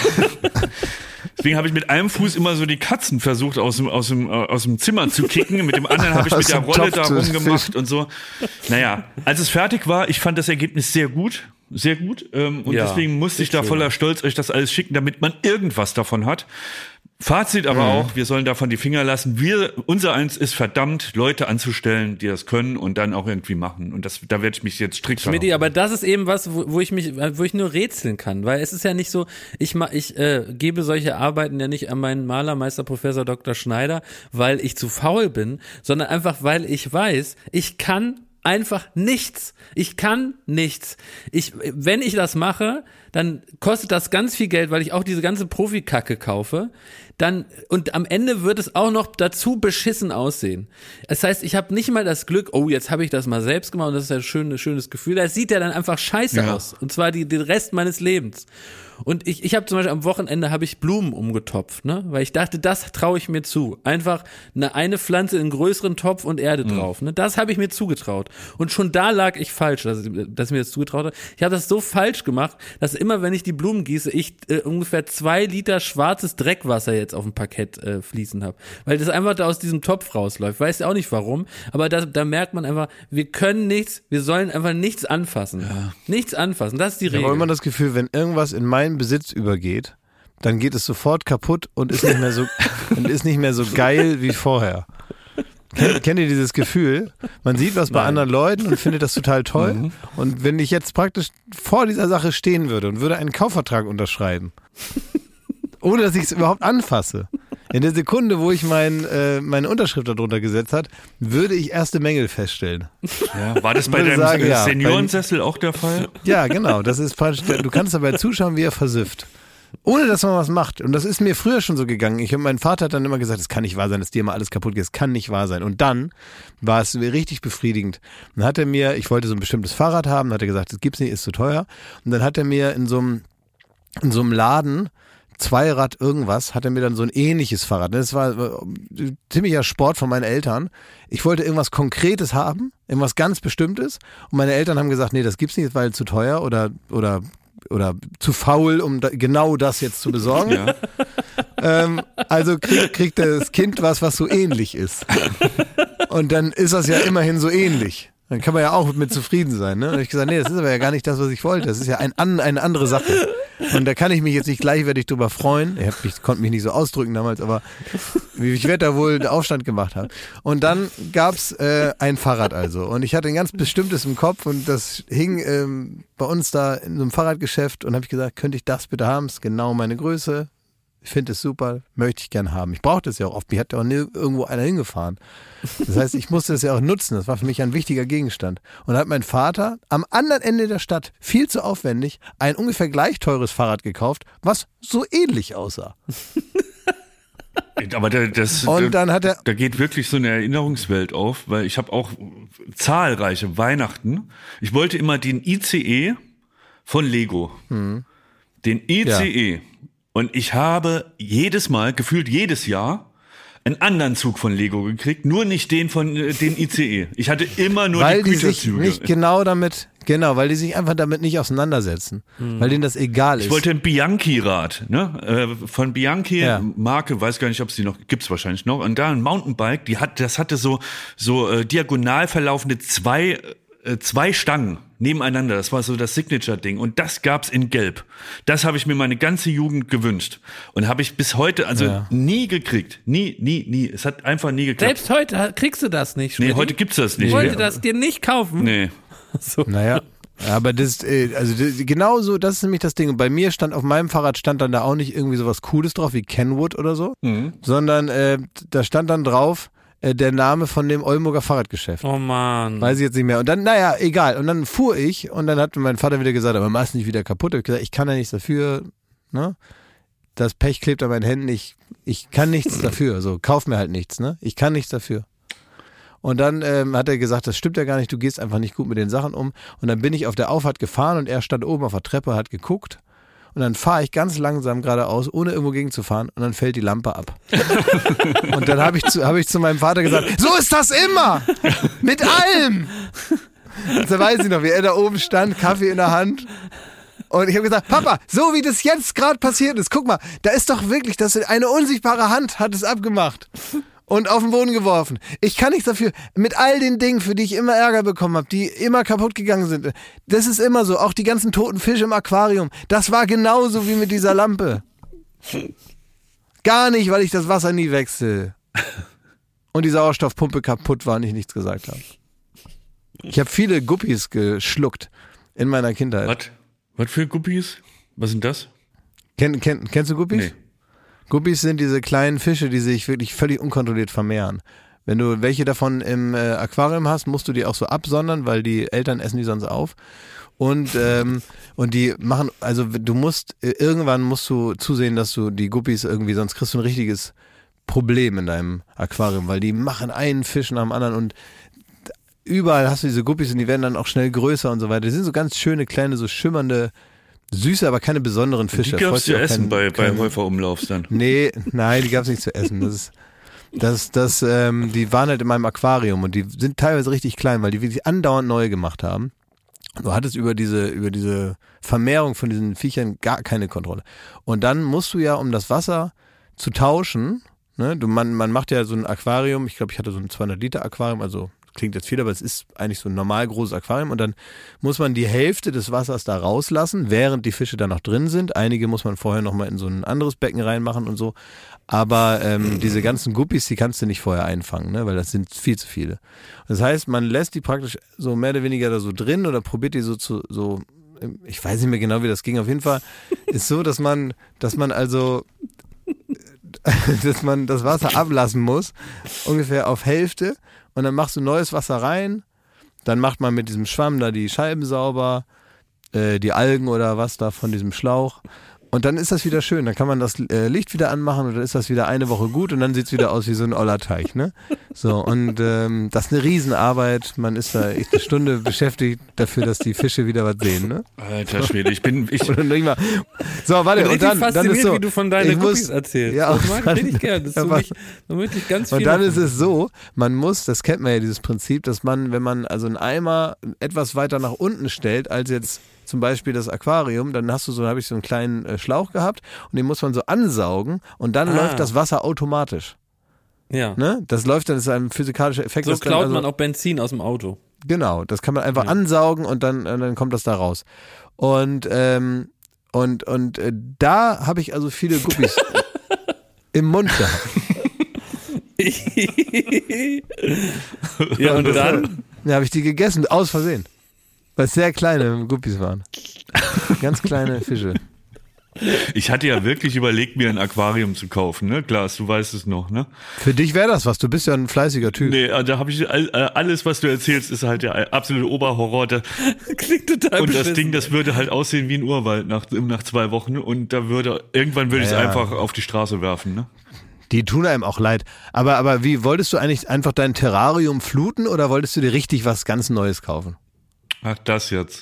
Deswegen habe ich mit einem Fuß immer so die Katzen versucht aus dem, aus dem, aus dem Zimmer zu kicken. Mit dem anderen habe ich mit der Rolle da rumgemacht und so. Naja, als es fertig war, ich fand das Ergebnis sehr gut. Sehr gut. Ähm, und ja, deswegen musste ich da voller Stolz euch das alles schicken, damit man irgendwas davon hat. Fazit aber mhm. auch, wir sollen davon die Finger lassen. Wir, unser eins ist verdammt, Leute anzustellen, die das können und dann auch irgendwie machen. Und das, da werde ich mich jetzt strikt Schmidti, aber das ist eben was, wo, wo ich mich, wo ich nur rätseln kann, weil es ist ja nicht so, ich ma, ich äh, gebe solche Arbeiten ja nicht an meinen Malermeister Professor Doktor Schneider, weil ich zu faul bin, sondern einfach, weil ich weiß, ich kann einfach nichts. Ich kann nichts. Ich, wenn ich das mache, dann kostet das ganz viel Geld, weil ich auch diese ganze Profikacke kaufe. Dann, und am Ende wird es auch noch dazu beschissen aussehen. Das heißt, ich habe nicht mal das Glück, oh, jetzt habe ich das mal selbst gemacht und das ist ein schönes, schönes Gefühl. Das sieht ja dann einfach scheiße ja. aus. Und zwar die, den Rest meines Lebens. Und ich, ich habe zum Beispiel am Wochenende habe ich Blumen umgetopft, ne, weil ich dachte, das traue ich mir zu. Einfach eine, eine Pflanze in einen größeren Topf und Erde mhm. drauf, ne, das habe ich mir zugetraut. Und schon da lag ich falsch, dass, dass ich mir das zugetraut habe. Ich habe das so falsch gemacht, dass immer, wenn ich die Blumen gieße, ich äh, ungefähr zwei Liter schwarzes Dreckwasser jetzt auf dem Parkett äh, fließen habe, weil das einfach da aus diesem Topf rausläuft. Weiß ja auch nicht warum, aber da, da merkt man einfach, wir können nichts, wir sollen einfach nichts anfassen, ja. nichts anfassen. Das ist die Regel. Ich habe immer das Gefühl, wenn irgendwas in meinen Besitz übergeht, dann geht es sofort kaputt und ist nicht mehr so und ist nicht mehr so geil wie vorher. Kennt, kennt ihr dieses Gefühl? Man sieht was bei Nein. anderen Leuten und findet das total toll. Mhm. Und wenn ich jetzt praktisch vor dieser Sache stehen würde und würde einen Kaufvertrag unterschreiben, ohne dass ich es überhaupt anfasse, in der Sekunde, wo ich mein, äh, meine Unterschrift darunter gesetzt hat, würde ich erste Mängel feststellen. Ja, war das bei deinem sagen, ja, Seniorensessel auch der Fall? Ja, genau. Das ist praktisch, du kannst dabei zuschauen, wie er versifft. Ohne, dass man was macht. Und das ist mir früher schon so gegangen. Ich, mein Vater hat dann immer gesagt, es kann nicht wahr sein, dass dir mal alles kaputt geht. Es kann nicht wahr sein. Und dann war es richtig befriedigend. Dann hat er mir, ich wollte so ein bestimmtes Fahrrad haben, dann hat er gesagt, das gibt's nicht, ist zu teuer. Und dann hat er mir in so einem, in so einem Laden Zweirad irgendwas, hat er mir dann so ein ähnliches Fahrrad. Das war äh, ziemlicher Sport von meinen Eltern. Ich wollte irgendwas Konkretes haben, irgendwas ganz Bestimmtes. Und meine Eltern haben gesagt, nee, das gibt's nicht, weil zu teuer oder oder oder zu faul, um da, genau das jetzt zu besorgen. Ja. Ähm, also krieg, kriegt das Kind was, was so ähnlich ist. Und dann ist das ja immerhin so ähnlich. Dann kann man ja auch mit zufrieden sein. Ne? Und ich gesagt, nee, das ist aber ja gar nicht das, was ich wollte. Das ist ja ein, eine andere Sache. Und da kann ich mich jetzt nicht gleichwertig drüber freuen. Ich, hab mich, konnte mich nicht so ausdrücken damals, aber ich werde da wohl einen Aufstand gemacht haben. Und dann gab's äh, ein Fahrrad also. Und ich hatte ein ganz bestimmtes im Kopf und das hing ähm, bei uns da in so einem Fahrradgeschäft und habe ich gesagt, könnte ich das bitte haben? Das ist genau meine Größe. Ich finde es super, möchte ich gern haben. Ich brauchte es ja auch oft. Mir hat ja auch nie irgendwo einer hingefahren. Das heißt, ich musste es ja auch nutzen. Das war für mich ein wichtiger Gegenstand. Und da hat mein Vater am anderen Ende der Stadt, viel zu aufwendig, ein ungefähr gleich teures Fahrrad gekauft, was so ähnlich aussah. Aber da, das, Und dann hat er, da geht wirklich so eine Erinnerungswelt auf, weil ich habe auch zahlreiche Weihnachten. Ich wollte immer den I C E von Lego. Hm. Den I C E. Ja. Und ich habe jedes Mal, gefühlt jedes Jahr, einen anderen Zug von Lego gekriegt, nur nicht den von äh, den I C E. Ich hatte immer nur weil die Güterzüge. Weil die sich nicht genau damit, genau, weil die sich einfach damit nicht auseinandersetzen. Hm. Weil denen das egal ist. Ich wollte ein Bianchi-Rad, ne? Äh, von Bianchi, ja. Marke, weiß gar nicht, ob es die noch, gibt's wahrscheinlich noch. Und da ein Mountainbike, die hat, das hatte so, so äh, diagonal verlaufende zwei, äh, zwei Stangen nebeneinander. Das war so das Signature-Ding. Und das gab's in Gelb. Das habe ich mir meine ganze Jugend gewünscht. Und habe ich bis heute, also ja. nie gekriegt. Nie, nie, nie. Es hat einfach nie geklappt. Selbst heute kriegst du das nicht. Nee, heute gibt's das nicht. Ich wollte mehr. das dir nicht kaufen. Nee. So. Naja. Aber das, also genau so, das ist nämlich das Ding. Und bei mir stand, auf meinem Fahrrad stand dann da auch nicht irgendwie sowas Cooles drauf, wie Kenwood oder so. Mhm. Sondern äh, da stand dann drauf, der Name von dem Oldenburger Fahrradgeschäft. Oh Mann. Weiß ich jetzt nicht mehr. Und dann, naja, egal. Und dann fuhr ich und dann hat mein Vater wieder gesagt, aber mach's nicht wieder kaputt. Ich gesagt, ich kann ja nichts dafür, ne? Das Pech klebt an meinen Händen. Ich, ich kann nichts dafür. So, kauf mir halt nichts, ne? Ich kann nichts dafür. Und dann ähm, hat er gesagt, das stimmt ja gar nicht, du gehst einfach nicht gut mit den Sachen um. Und dann bin ich auf der Auffahrt gefahren und er stand oben auf der Treppe, hat geguckt. Und dann fahre ich ganz langsam geradeaus, ohne irgendwo gegenzufahren und dann fällt die Lampe ab. Und dann habe ich, zu, hab ich zu meinem Vater gesagt, so ist das immer! Mit allem! Und da weiß ich noch, wie er da oben stand, Kaffee in der Hand. Und ich habe gesagt, Papa, so wie das jetzt gerade passiert ist, guck mal, da ist doch wirklich, das eine unsichtbare Hand hat es abgemacht. Und auf den Boden geworfen. Ich kann nichts dafür. Mit all den Dingen, für die ich immer Ärger bekommen habe, die immer kaputt gegangen sind. Das ist immer so. Auch die ganzen toten Fische im Aquarium. Das war genauso wie mit dieser Lampe. Gar nicht, weil ich das Wasser nie wechsle. Und die Sauerstoffpumpe kaputt war und ich nichts gesagt habe. Ich habe viele Guppies geschluckt in meiner Kindheit. Was? Was für Guppies? Was sind das? Ken, ken, kennst du Guppies? Nee. Guppies sind diese kleinen Fische, die sich wirklich völlig unkontrolliert vermehren. Wenn du welche davon im äh, Aquarium hast, musst du die auch so absondern, weil die Eltern essen die sonst auf. Und ähm, und die machen, also du musst, äh, irgendwann musst du zusehen, dass du die Guppies irgendwie, sonst kriegst du ein richtiges Problem in deinem Aquarium, weil die machen einen Fisch nach dem anderen und überall hast du diese Guppies und die werden dann auch schnell größer und so weiter. Die sind so ganz schöne, kleine, so schimmernde, süße, aber keine besonderen Fische. Die gab's zu essen kein, bei, bei Häuferumlaufs dann? Nee, nein, die gab's nicht zu essen. Das ist, das, das, ähm, die waren halt in meinem Aquarium und die sind teilweise richtig klein, weil die wirklich andauernd neue gemacht haben. Du hattest über diese, über diese Vermehrung von diesen Viechern gar keine Kontrolle. Und dann musst du ja, um das Wasser zu tauschen, ne, du, man, man macht ja so ein Aquarium, ich glaube, ich hatte so ein zweihundert Liter Aquarium, also klingt jetzt viel, aber es ist eigentlich so ein normal großes Aquarium und dann muss man die Hälfte des Wassers da rauslassen, während die Fische da noch drin sind. Einige muss man vorher nochmal in so ein anderes Becken reinmachen und so. Aber ähm, diese ganzen Guppies, die kannst du nicht vorher einfangen, ne? Weil das sind viel zu viele. Das heißt, man lässt die praktisch so mehr oder weniger da so drin oder probiert die so zu, so, ich weiß nicht mehr genau, wie das ging. Auf jeden Fall ist so, dass man, dass man also, dass man das Wasser ablassen muss, ungefähr auf Hälfte. Und dann machst du neues Wasser rein, dann macht man mit diesem Schwamm da die Scheiben sauber, äh, die Algen oder was da von diesem Schlauch Und dann ist das wieder schön. Dann kann man das äh, Licht wieder anmachen und dann ist das wieder eine Woche gut und dann sieht es wieder aus wie so ein oller Teich. Ne? So, und ähm, das ist eine Riesenarbeit. Man ist da echt eine Stunde beschäftigt dafür, dass die Fische wieder was sehen. Ne? Alter Schwede, ich bin... Ich Oder nicht mal. So, warte, und und dann, dann ist so... wie du von deinen ich Guppies muss, erzählst. Ja, das mag dann, ich richtig gerne. Das ist ja, so mich, da möchte ich ganz viel und dann davon. ist es so, man muss, das kennt man ja, dieses Prinzip, dass man, wenn man also einen Eimer etwas weiter nach unten stellt, als jetzt zum Beispiel das Aquarium, dann hast du so, habe ich so einen kleinen äh, Schlauch gehabt und den muss man so ansaugen und dann Ah. läuft das Wasser automatisch. Ja. Ne? Das läuft dann, das ist ein physikalischer Effekt. So das klaut dann also, man auch Benzin aus dem Auto. Genau, das kann man einfach Ja. ansaugen und dann, und dann kommt das da raus. Und, ähm, und, und äh, da habe ich also viele Guppies im Mund gehabt. Ja, und dann? Ja, habe ich die gegessen, aus Versehen. Weil es sehr kleine Guppies waren. Ganz kleine Fische. Ich hatte ja wirklich überlegt, mir ein Aquarium zu kaufen, ne? Klaas, du weißt es noch, ne? Für dich wäre das was, du bist ja ein fleißiger Typ. Nee, da habe ich all- alles, was du erzählst, ist halt der absolute Oberhorror. Da, Klingt total und das beschissen. Ding, das würde halt aussehen wie ein Urwald nach, nach zwei Wochen und da würde, irgendwann würde ich es Ja, ja. einfach auf die Straße werfen, ne? Die tun einem auch leid. Aber, aber wie, wolltest du eigentlich einfach dein Terrarium fluten oder wolltest du dir richtig was ganz Neues kaufen? Ach, das jetzt.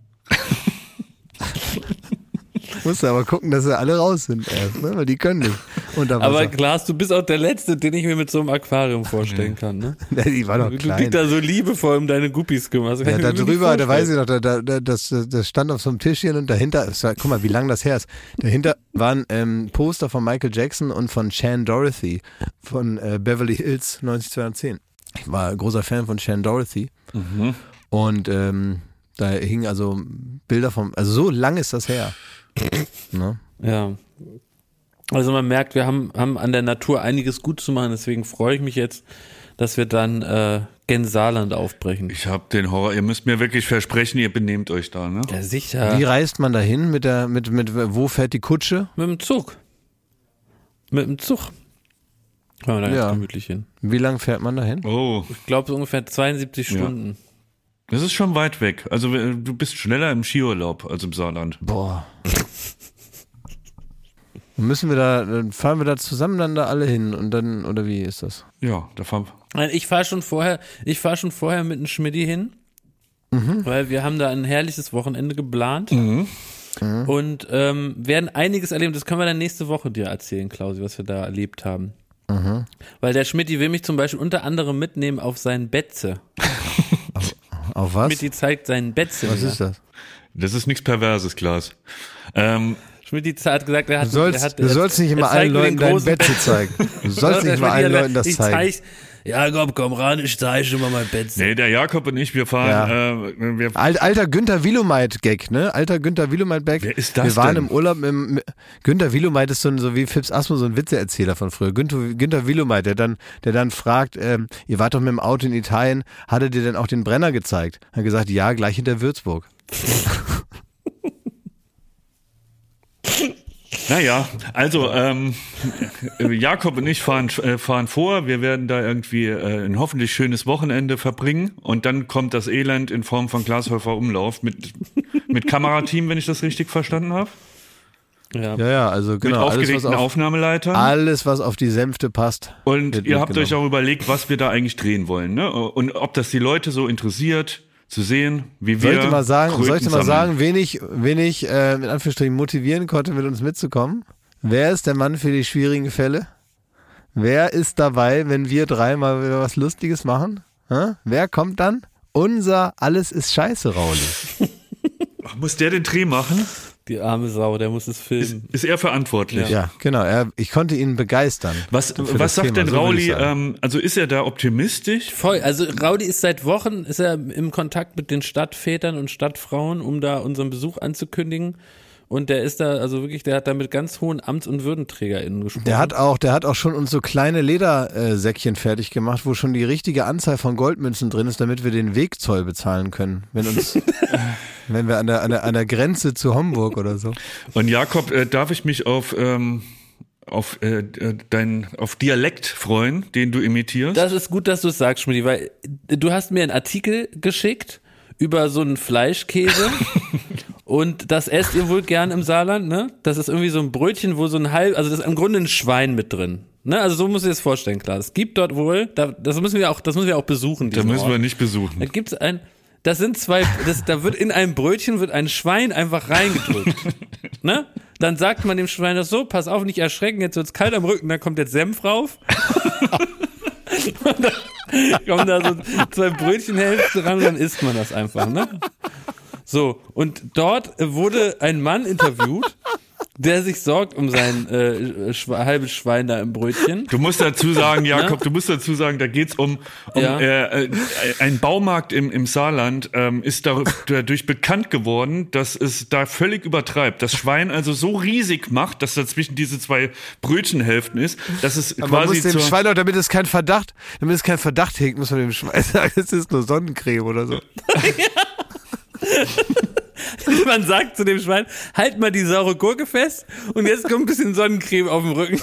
Musst du aber gucken, dass sie alle raus sind erst, ne? Weil die können nicht unter Wasser. Aber Klaas, du bist auch der Letzte, den ich mir mit so einem Aquarium vorstellen kann, ne? Nee, die war doch Du klein. dich da so liebevoll um deine Guppies kümmerst. Ja, da drüber, da weiß ich noch, da, da, da, das, das stand auf so einem Tischchen und dahinter, das war, guck mal, wie lang das her ist. Dahinter waren ähm, Poster von Michael Jackson und von Shan Dorothy von äh, Beverly Hills neunzehn. Ich war ein großer Fan von Shan Dorothy. Mhm. Und ähm, da hingen also Bilder vom, also so lang ist das her. Ne? Ja. Also man merkt, wir haben, haben an der Natur einiges gut zu machen, deswegen freue ich mich jetzt, dass wir dann äh, gen Saarland aufbrechen. Ich habe den Horror, ihr müsst mir wirklich versprechen, ihr benehmt euch da, ne? Ja, sicher. Wie reist man dahin mit der, mit, mit, wo fährt die Kutsche? Mit dem Zug. Mit dem Zug. Können wir da Ja. jetzt gemütlich hin. Wie lang fährt man dahin? Oh, Ich glaube so ungefähr zweiundsiebzig Ja. Stunden. das ist schon weit weg. Also du bist schneller im Skiurlaub als im Saarland. Boah. Und müssen wir da, dann fahren wir da zusammen dann da alle hin und dann, oder wie ist das? Ja, da fahren Nein, ich fahre schon vorher, ich fahre schon vorher mit einem Schmidti hin, weil wir haben da ein herrliches Wochenende geplant und ähm, werden einiges erleben. Das können wir dann nächste Woche dir erzählen, Klausi, was wir da erlebt haben. Weil der Schmidti will mich zum Beispiel unter anderem mitnehmen auf sein Betze. Auf was? Schmidti zeigt seinen Betze. Was mir. ist das? Das ist nichts Perverses, Klaas. Ähm, Schmidti hat gesagt, er hat, Du sollst, er hat, du sollst nicht immer allen Leuten dein Betze zeigen. Du sollst nicht immer allen Leuten das ich zeigen. Zeig, ja, komm, komm ran, ich zeige schon mal mein Betze. nee, der Jakob und ich, wir fahren, äh, wir, Alt, alter Günther Willumeit-Gag, ne? Alter Günther Willumeit-Gag. Wer ist das Wir waren denn? im Urlaub im, Günther Willumeit ist so, ein, so wie Fips Asmus, so ein Witzeerzähler von früher. Günther, Günther Willumeit, der dann, der dann fragt, ähm, ihr wart doch mit dem Auto in Italien, hattet ihr denn auch den Brenner gezeigt? Hat gesagt, ja, gleich hinter Würzburg. naja, also ähm, Jakob und ich fahren, äh, fahren vor, wir werden da irgendwie äh, ein hoffentlich schönes Wochenende verbringen und dann kommt das Elend in Form von Glashäufer Umlauf mit, mit Kamerateam, wenn ich das richtig verstanden habe. Ja. Ja, ja, also Mit genau. Alles was, aufgelegten auf, Aufnahmeleitern. alles, was auf die Sänfte passt. Und wird ihr habt euch mitgenommen. auch überlegt, was wir da eigentlich drehen wollen, ne? Und ob das die Leute so interessiert, zu sehen, wie wir Soll ich dir mal sagen, Kröten soll ich dir mal sammeln. sagen, wen ich, wen ich äh, in Anführungsstrichen motivieren konnte, mit uns mitzukommen? Wer ist der Mann für die schwierigen Fälle? Wer ist dabei, wenn wir drei mal wieder was Lustiges machen? Hä? Wer kommt dann? Unser Alles ist Scheiße, Rauli. Ach, muss der den Dreh machen? Die arme Sau, der muss es filmen. Ist er verantwortlich? Ja, genau. Er, ich konnte ihn begeistern. Was, für was das sagt Thema, denn so will Rauli? ich sagen. Ähm, also ist er da optimistisch? Voll, also Raudi ist seit Wochen ist er im Kontakt mit den Stadtvätern und Stadtfrauen, um da unseren Besuch anzukündigen. Und der ist da, also wirklich, der hat da mit ganz hohen Amts- und WürdenträgerInnen gesprochen. Der hat auch, der hat auch schon uns so kleine Ledersäckchen fertig gemacht, wo schon die richtige Anzahl von Goldmünzen drin ist, damit wir den Wegzoll bezahlen können, wenn uns, wenn wir an der, an der, an der Grenze zu Homburg oder so. Und Jakob, äh, darf ich mich auf, ähm, auf, äh, dein, auf Dialekt freuen, den du imitierst? Das ist gut, dass du es sagst, Schmidt, weil du hast mir einen Artikel geschickt über so einen Fleischkäse Und das esst ihr wohl gern im Saarland, ne? Das ist irgendwie so ein Brötchen, wo so ein halb, also das ist im Grunde ein Schwein mit drin. Ne? Also so muss ich das vorstellen, klar. Es gibt dort wohl, da, das müssen wir auch, das müssen wir auch besuchen. Da müssen Ort. wir nicht besuchen. Da gibt's ein, das sind zwei, das, da wird in einem Brötchen wird ein Schwein einfach reingedrückt. Ne? Dann sagt man dem Schwein das so, pass auf, nicht erschrecken, jetzt wird's kalt am Rücken, dann kommt jetzt Senf rauf. Und dann kommen da so zwei Brötchenhälften ran und dann isst man das einfach, ne? So, und dort wurde ein Mann interviewt, der sich sorgt um sein äh, Schwe- halbes Schwein da im Brötchen. Du musst dazu sagen, Jakob, du musst dazu sagen, da geht's um, um Ja. äh, äh, ein Baumarkt im, im Saarland ähm, ist da, dadurch bekannt geworden, dass es da völlig übertreibt. Das Schwein also so riesig macht, dass dazwischen diese zwei Brötchenhälften ist, dass es Aber man quasi muss dem zur, Schwein auch, damit es kein Verdacht, damit es kein Verdacht hegt, muss man dem Schwein sagen, es ist nur Sonnencreme oder so. Man sagt zu dem Schwein, halt mal die saure Gurke fest und jetzt kommt ein bisschen Sonnencreme auf dem Rücken.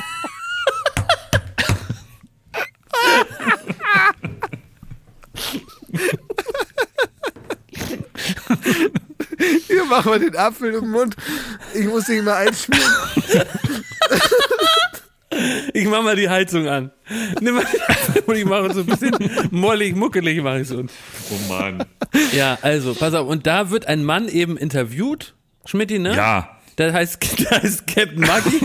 Hier machen wir den Apfel im Mund. Ich muss den mal einschmieren. Ich mach mal die Heizung an. Nimm mal die Heizung und ich mache so ein bisschen mollig, muckelig mache ich so. oh Mann. Ja, also, pass auf. Und da wird ein Mann eben interviewt, Schmidti, ne? Ja. Der heißt, der heißt Captain Maggi.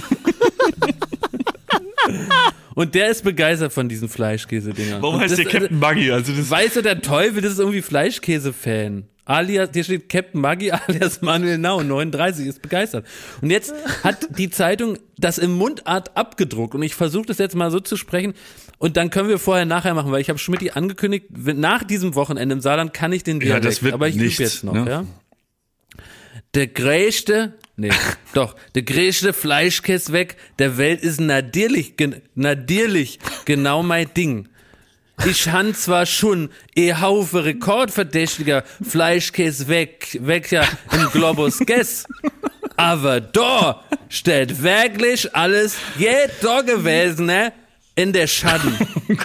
Und der ist begeistert von diesen Fleischkäse-Dingern. Warum Und heißt das, der Captain Maggi? Also das Weiß er der Teufel, das ist irgendwie Fleischkäse-Fan. Alias, hier steht Captain Maggi alias Manuel Nau, neununddreißig, ist begeistert. Und jetzt hat die Zeitung das im Mundart abgedruckt und ich versuche das jetzt mal so zu sprechen und dann können wir vorher nachher machen, weil ich habe Schmidti angekündigt, wenn- nach diesem Wochenende im Saarland kann ich den Ja, Dialekt, das wird aber ich übe nichts, jetzt noch, ne? ja. Der größte, nee, doch, der größte Fleischkäse weg der Welt ist natürlich, gen- natürlich genau mein Ding. Ich han zwar schon e Haufe rekordverdächtiger Fleischkäse weg, weg ja im Globus Guess, aber da steht wirklich alles je da gewesen, ne, in der Schatten.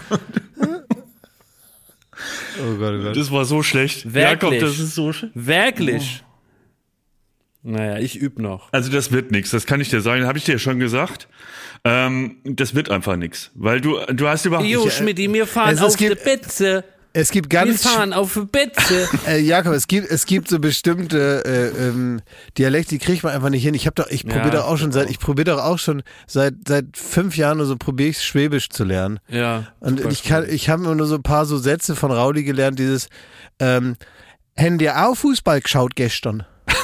Oh Gott, oh Gott. Das war so schlecht. Wirklich. Jakob, das ist so schlecht. Wirklich. Naja, ich üb noch. Also das wird nichts, das kann ich dir sagen, habe ich dir ja schon gesagt. Ähm, das wird einfach nichts, weil du du hast überhaupt Jo, nicht, Schmidti, wir fahren Es- es auf die gibt- Betze. Es gibt Wir ganz fahren auf die Betze. Äh, Jakob, es gibt, es gibt so bestimmte äh, ähm, Dialekte, die kriegt man einfach nicht hin. Ich habe doch, ich probiere Ja, doch auch schon seit, ich probiere doch auch schon seit seit fünf Jahren oder so probiere ich Schwäbisch zu lernen. Ja. Und super ich kann, ich habe nur so ein paar so Sätze von Raudi gelernt. Dieses, ähm, haben die auch Fußball geschaut gestern?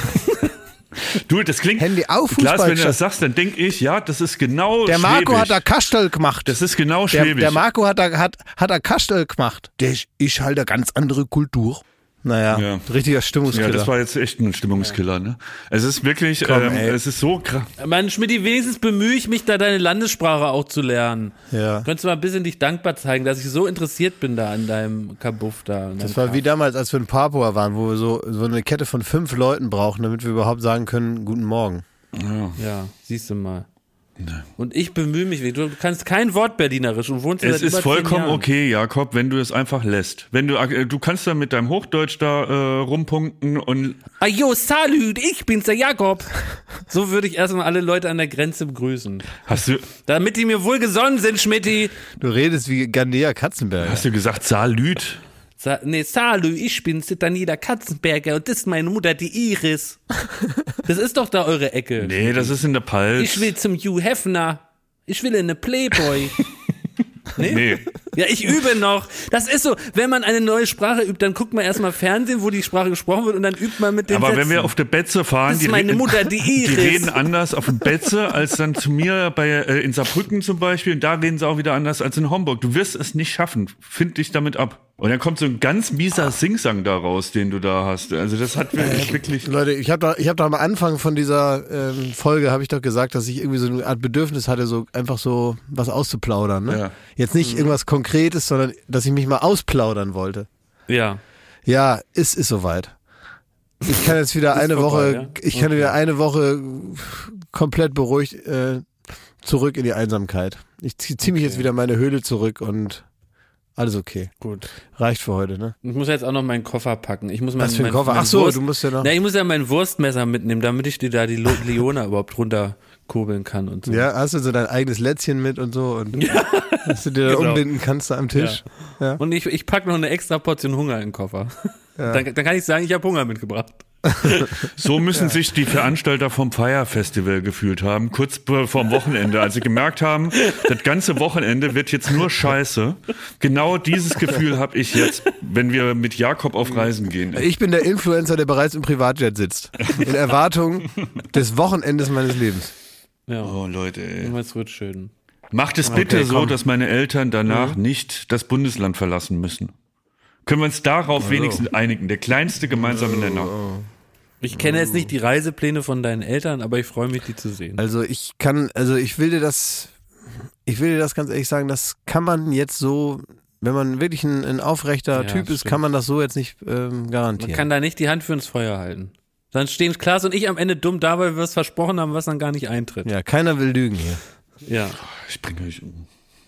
du, das klingt, Haben die auch Klaas, Fußball wenn du geschaut? das sagst, dann denk ich, ja, das ist genau Der Marco Schwäbisch. hat da Kastel gemacht. Das ist genau Der, Schwäbisch. der Marco hat da, hat, hat da Kastel gemacht. Der ist, ist halt eine ganz andere Kultur. Naja, Ja. richtiger Stimmungskiller. ja, das war jetzt echt ein Stimmungskiller, ne? Es ist wirklich, Komm, ähm, ey. es ist so krass. Mann, Schmidti, wenigstens bemühe ich mich, da deine Landessprache auch zu lernen. Ja. Könntest du mal ein bisschen dich dankbar zeigen, dass ich so interessiert bin da an deinem Kabuff da. an Das deinem war Kram. wie damals, als wir in Papua waren, wo wir so, so eine Kette von fünf Leuten brauchen, damit wir überhaupt sagen können, guten Morgen. Ja, siehst du mal. Und ich bemühe mich. Du kannst kein Wort Berlinerisch und wohnst Es seit über ist vollkommen zehn Jahren. okay, Jakob, wenn du es einfach lässt. Wenn du, äh, du kannst dann mit deinem Hochdeutsch da äh, rumpunkten und Ah jo, salüt, ich bin's, der Jakob. So würde ich erstmal alle Leute an der Grenze begrüßen. hast du, Damit die mir wohlgesonnen sind, Schmidti. Du redest wie Gandea Katzenberger. hast du gesagt Salüt? Sa nee, salü, ich bin's, der Daniela Katzenberger und das ist meine Mutter, die Iris. Das ist doch da eure Ecke. Nee, das ist in der Palz. Ich will zum Hugh Hefner. Ich will in eine Playboy. Nee? Nee. Ja, ich übe noch. Das ist so, wenn man eine neue Sprache übt, dann guckt man erstmal Fernsehen, wo die Sprache gesprochen wird und dann übt man mit den Aber Sätzen. wenn wir auf der Betze fahren, Das ist die, meine reden- Mutter, die die Iris. reden anders auf dem Betze als dann zu mir bei äh, in Saarbrücken zum Beispiel. Und da reden sie auch wieder anders als in Homburg. Du wirst es nicht schaffen. Find dich damit ab. Und dann kommt so ein ganz mieser Singsang da raus, den du da hast. Also das hat wirklich, wirklich Leute, ich habe doch, ich hab doch am Anfang von dieser ähm, Folge, habe ich doch gesagt, dass ich irgendwie so eine Art Bedürfnis hatte, so einfach so was auszuplaudern. Ne? Ja. Jetzt nicht irgendwas Konkretes, sondern dass ich mich mal ausplaudern wollte. Ja. Ja, es ist soweit. Ich kann jetzt wieder eine vorbei, Woche, ja? ich kann wieder eine Woche komplett beruhigt äh, zurück in die Einsamkeit. Ich ziehe zieh mich jetzt wieder in meine Höhle zurück und Alles okay. Gut. Reicht für heute, ne? Ich muss jetzt auch noch meinen Koffer packen. Ich muss mein, Was für ein mein, Koffer? mein Ach so, Wurst, du musst ja noch. Na, ich muss ja mein Wurstmesser mitnehmen, damit ich dir da die Lo- Leona überhaupt runterkurbeln kann und so. Ja, hast du so dein eigenes Lätzchen mit und so und ja. dass du dir da Genau. umbinden kannst da am Tisch. Ja. Ja. Und ich, ich packe noch eine extra Portion Hunger in den Koffer. Ja. Dann, dann kann ich sagen, ich habe Hunger mitgebracht. So müssen sich die Veranstalter vom Fire Festival gefühlt haben, kurz vorm Wochenende, als sie gemerkt haben, das ganze Wochenende wird jetzt nur Scheiße. Genau dieses Gefühl habe ich jetzt, wenn wir mit Jakob auf Reisen gehen. Ich bin der Influencer, der bereits im Privatjet sitzt. In Erwartung des Wochenendes meines Lebens. Ja. Oh Leute, ey. Es wird schön. Macht es bitte Okay, so, komm. dass meine Eltern danach Mhm. nicht das Bundesland verlassen müssen. Können wir uns darauf wenigstens einigen? Der kleinste gemeinsame Nenner. Ich kenne jetzt nicht die Reisepläne von deinen Eltern, aber ich freue mich, die zu sehen. Also ich kann, also ich will dir das, ich will dir das ganz ehrlich sagen, das kann man jetzt so, wenn man wirklich ein, ein aufrechter Ja, Typ ist, stimmt. kann man das so jetzt nicht ähm, Man garantieren. kann da nicht die Hand für ins Feuer halten. Dann stehen Klaas und ich am Ende dumm da, weil wir es versprochen haben, was dann gar nicht eintritt. Ja, keiner will lügen hier. Ja. Ich bringe euch um.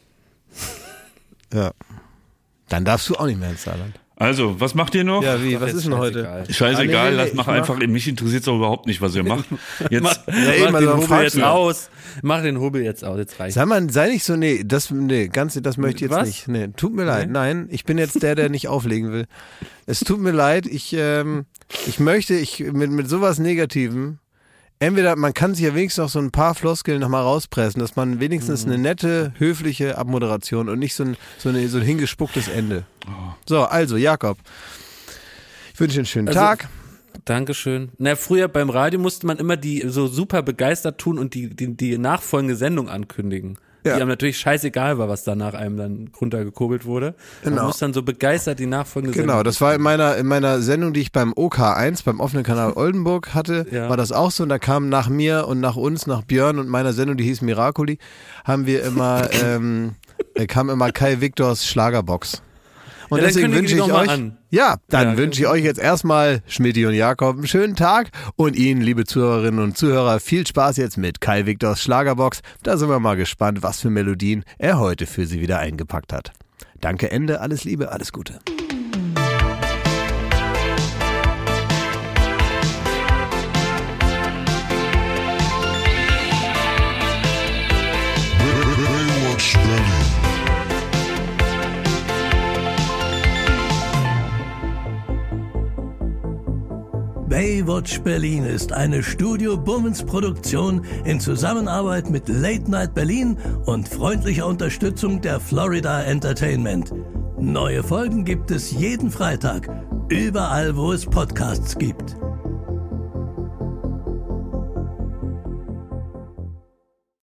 Ja. Dann darfst du auch nicht mehr ins Saarland. Also, was macht ihr noch? Ja, wie, Doch, was jetzt ist denn heute? scheißegal. Scheißegal, Ah, nee, nee, lass ich mach mach- einfach, mich interessiert es auch überhaupt nicht, was ihr macht. Jetzt, Mach, Ja, eben, mach also den dann Hobel fragst jetzt du. aus. Mach den Hobel jetzt aus, jetzt reicht. Sag mal, sei nicht so, nee, das, nee, ganz, das möchte ich jetzt Was? nicht. Nee, tut mir leid. Nein, ich bin jetzt der, der nicht auflegen will. Es tut mir leid, ich, ähm, ich möchte, ich, mit, mit sowas Negativem, entweder, man kann sich ja wenigstens noch so ein paar Floskeln nochmal rauspressen, dass man wenigstens eine nette, höfliche Abmoderation und nicht so ein, so, eine, so ein hingespucktes Ende. So, also, Jakob, ich wünsche dir einen schönen Also- Tag. Dankeschön. Na, früher beim Radio musste man immer die so super begeistert tun und die, die, die nachfolgende Sendung ankündigen. Ja. Die einem natürlich scheißegal war, was da nach einem dann runtergekurbelt wurde. Genau. Man muss dann so begeistert die nachfolgende Genau, Sendung. das war in meiner, in meiner Sendung, die ich beim O K eins, beim offenen Kanal Oldenburg hatte, Ja. war das auch so. Und da kam nach mir und nach uns, nach Björn und meiner Sendung, die hieß Miracoli, haben wir immer, ähm, äh, kam immer Kai Viktors Schlagerbox. Und Ja, dann deswegen kündige wünsche die ich doch mal euch, an. ja, dann Ja, wünsche ich euch jetzt erstmal, Schmidti und Jakob, einen schönen Tag und Ihnen, liebe Zuhörerinnen und Zuhörer, viel Spaß jetzt mit Kai Viktors Schlagerbox. Da sind wir mal gespannt, was für Melodien er heute für Sie wieder eingepackt hat. Danke, Ende, alles Liebe, alles Gute. Baywatch Berlin. Baywatch Berlin ist eine Studio Bummens Produktion in Zusammenarbeit mit Late Night Berlin und freundlicher Unterstützung der Florida Entertainment. Neue Folgen gibt es jeden Freitag, überall wo es Podcasts gibt.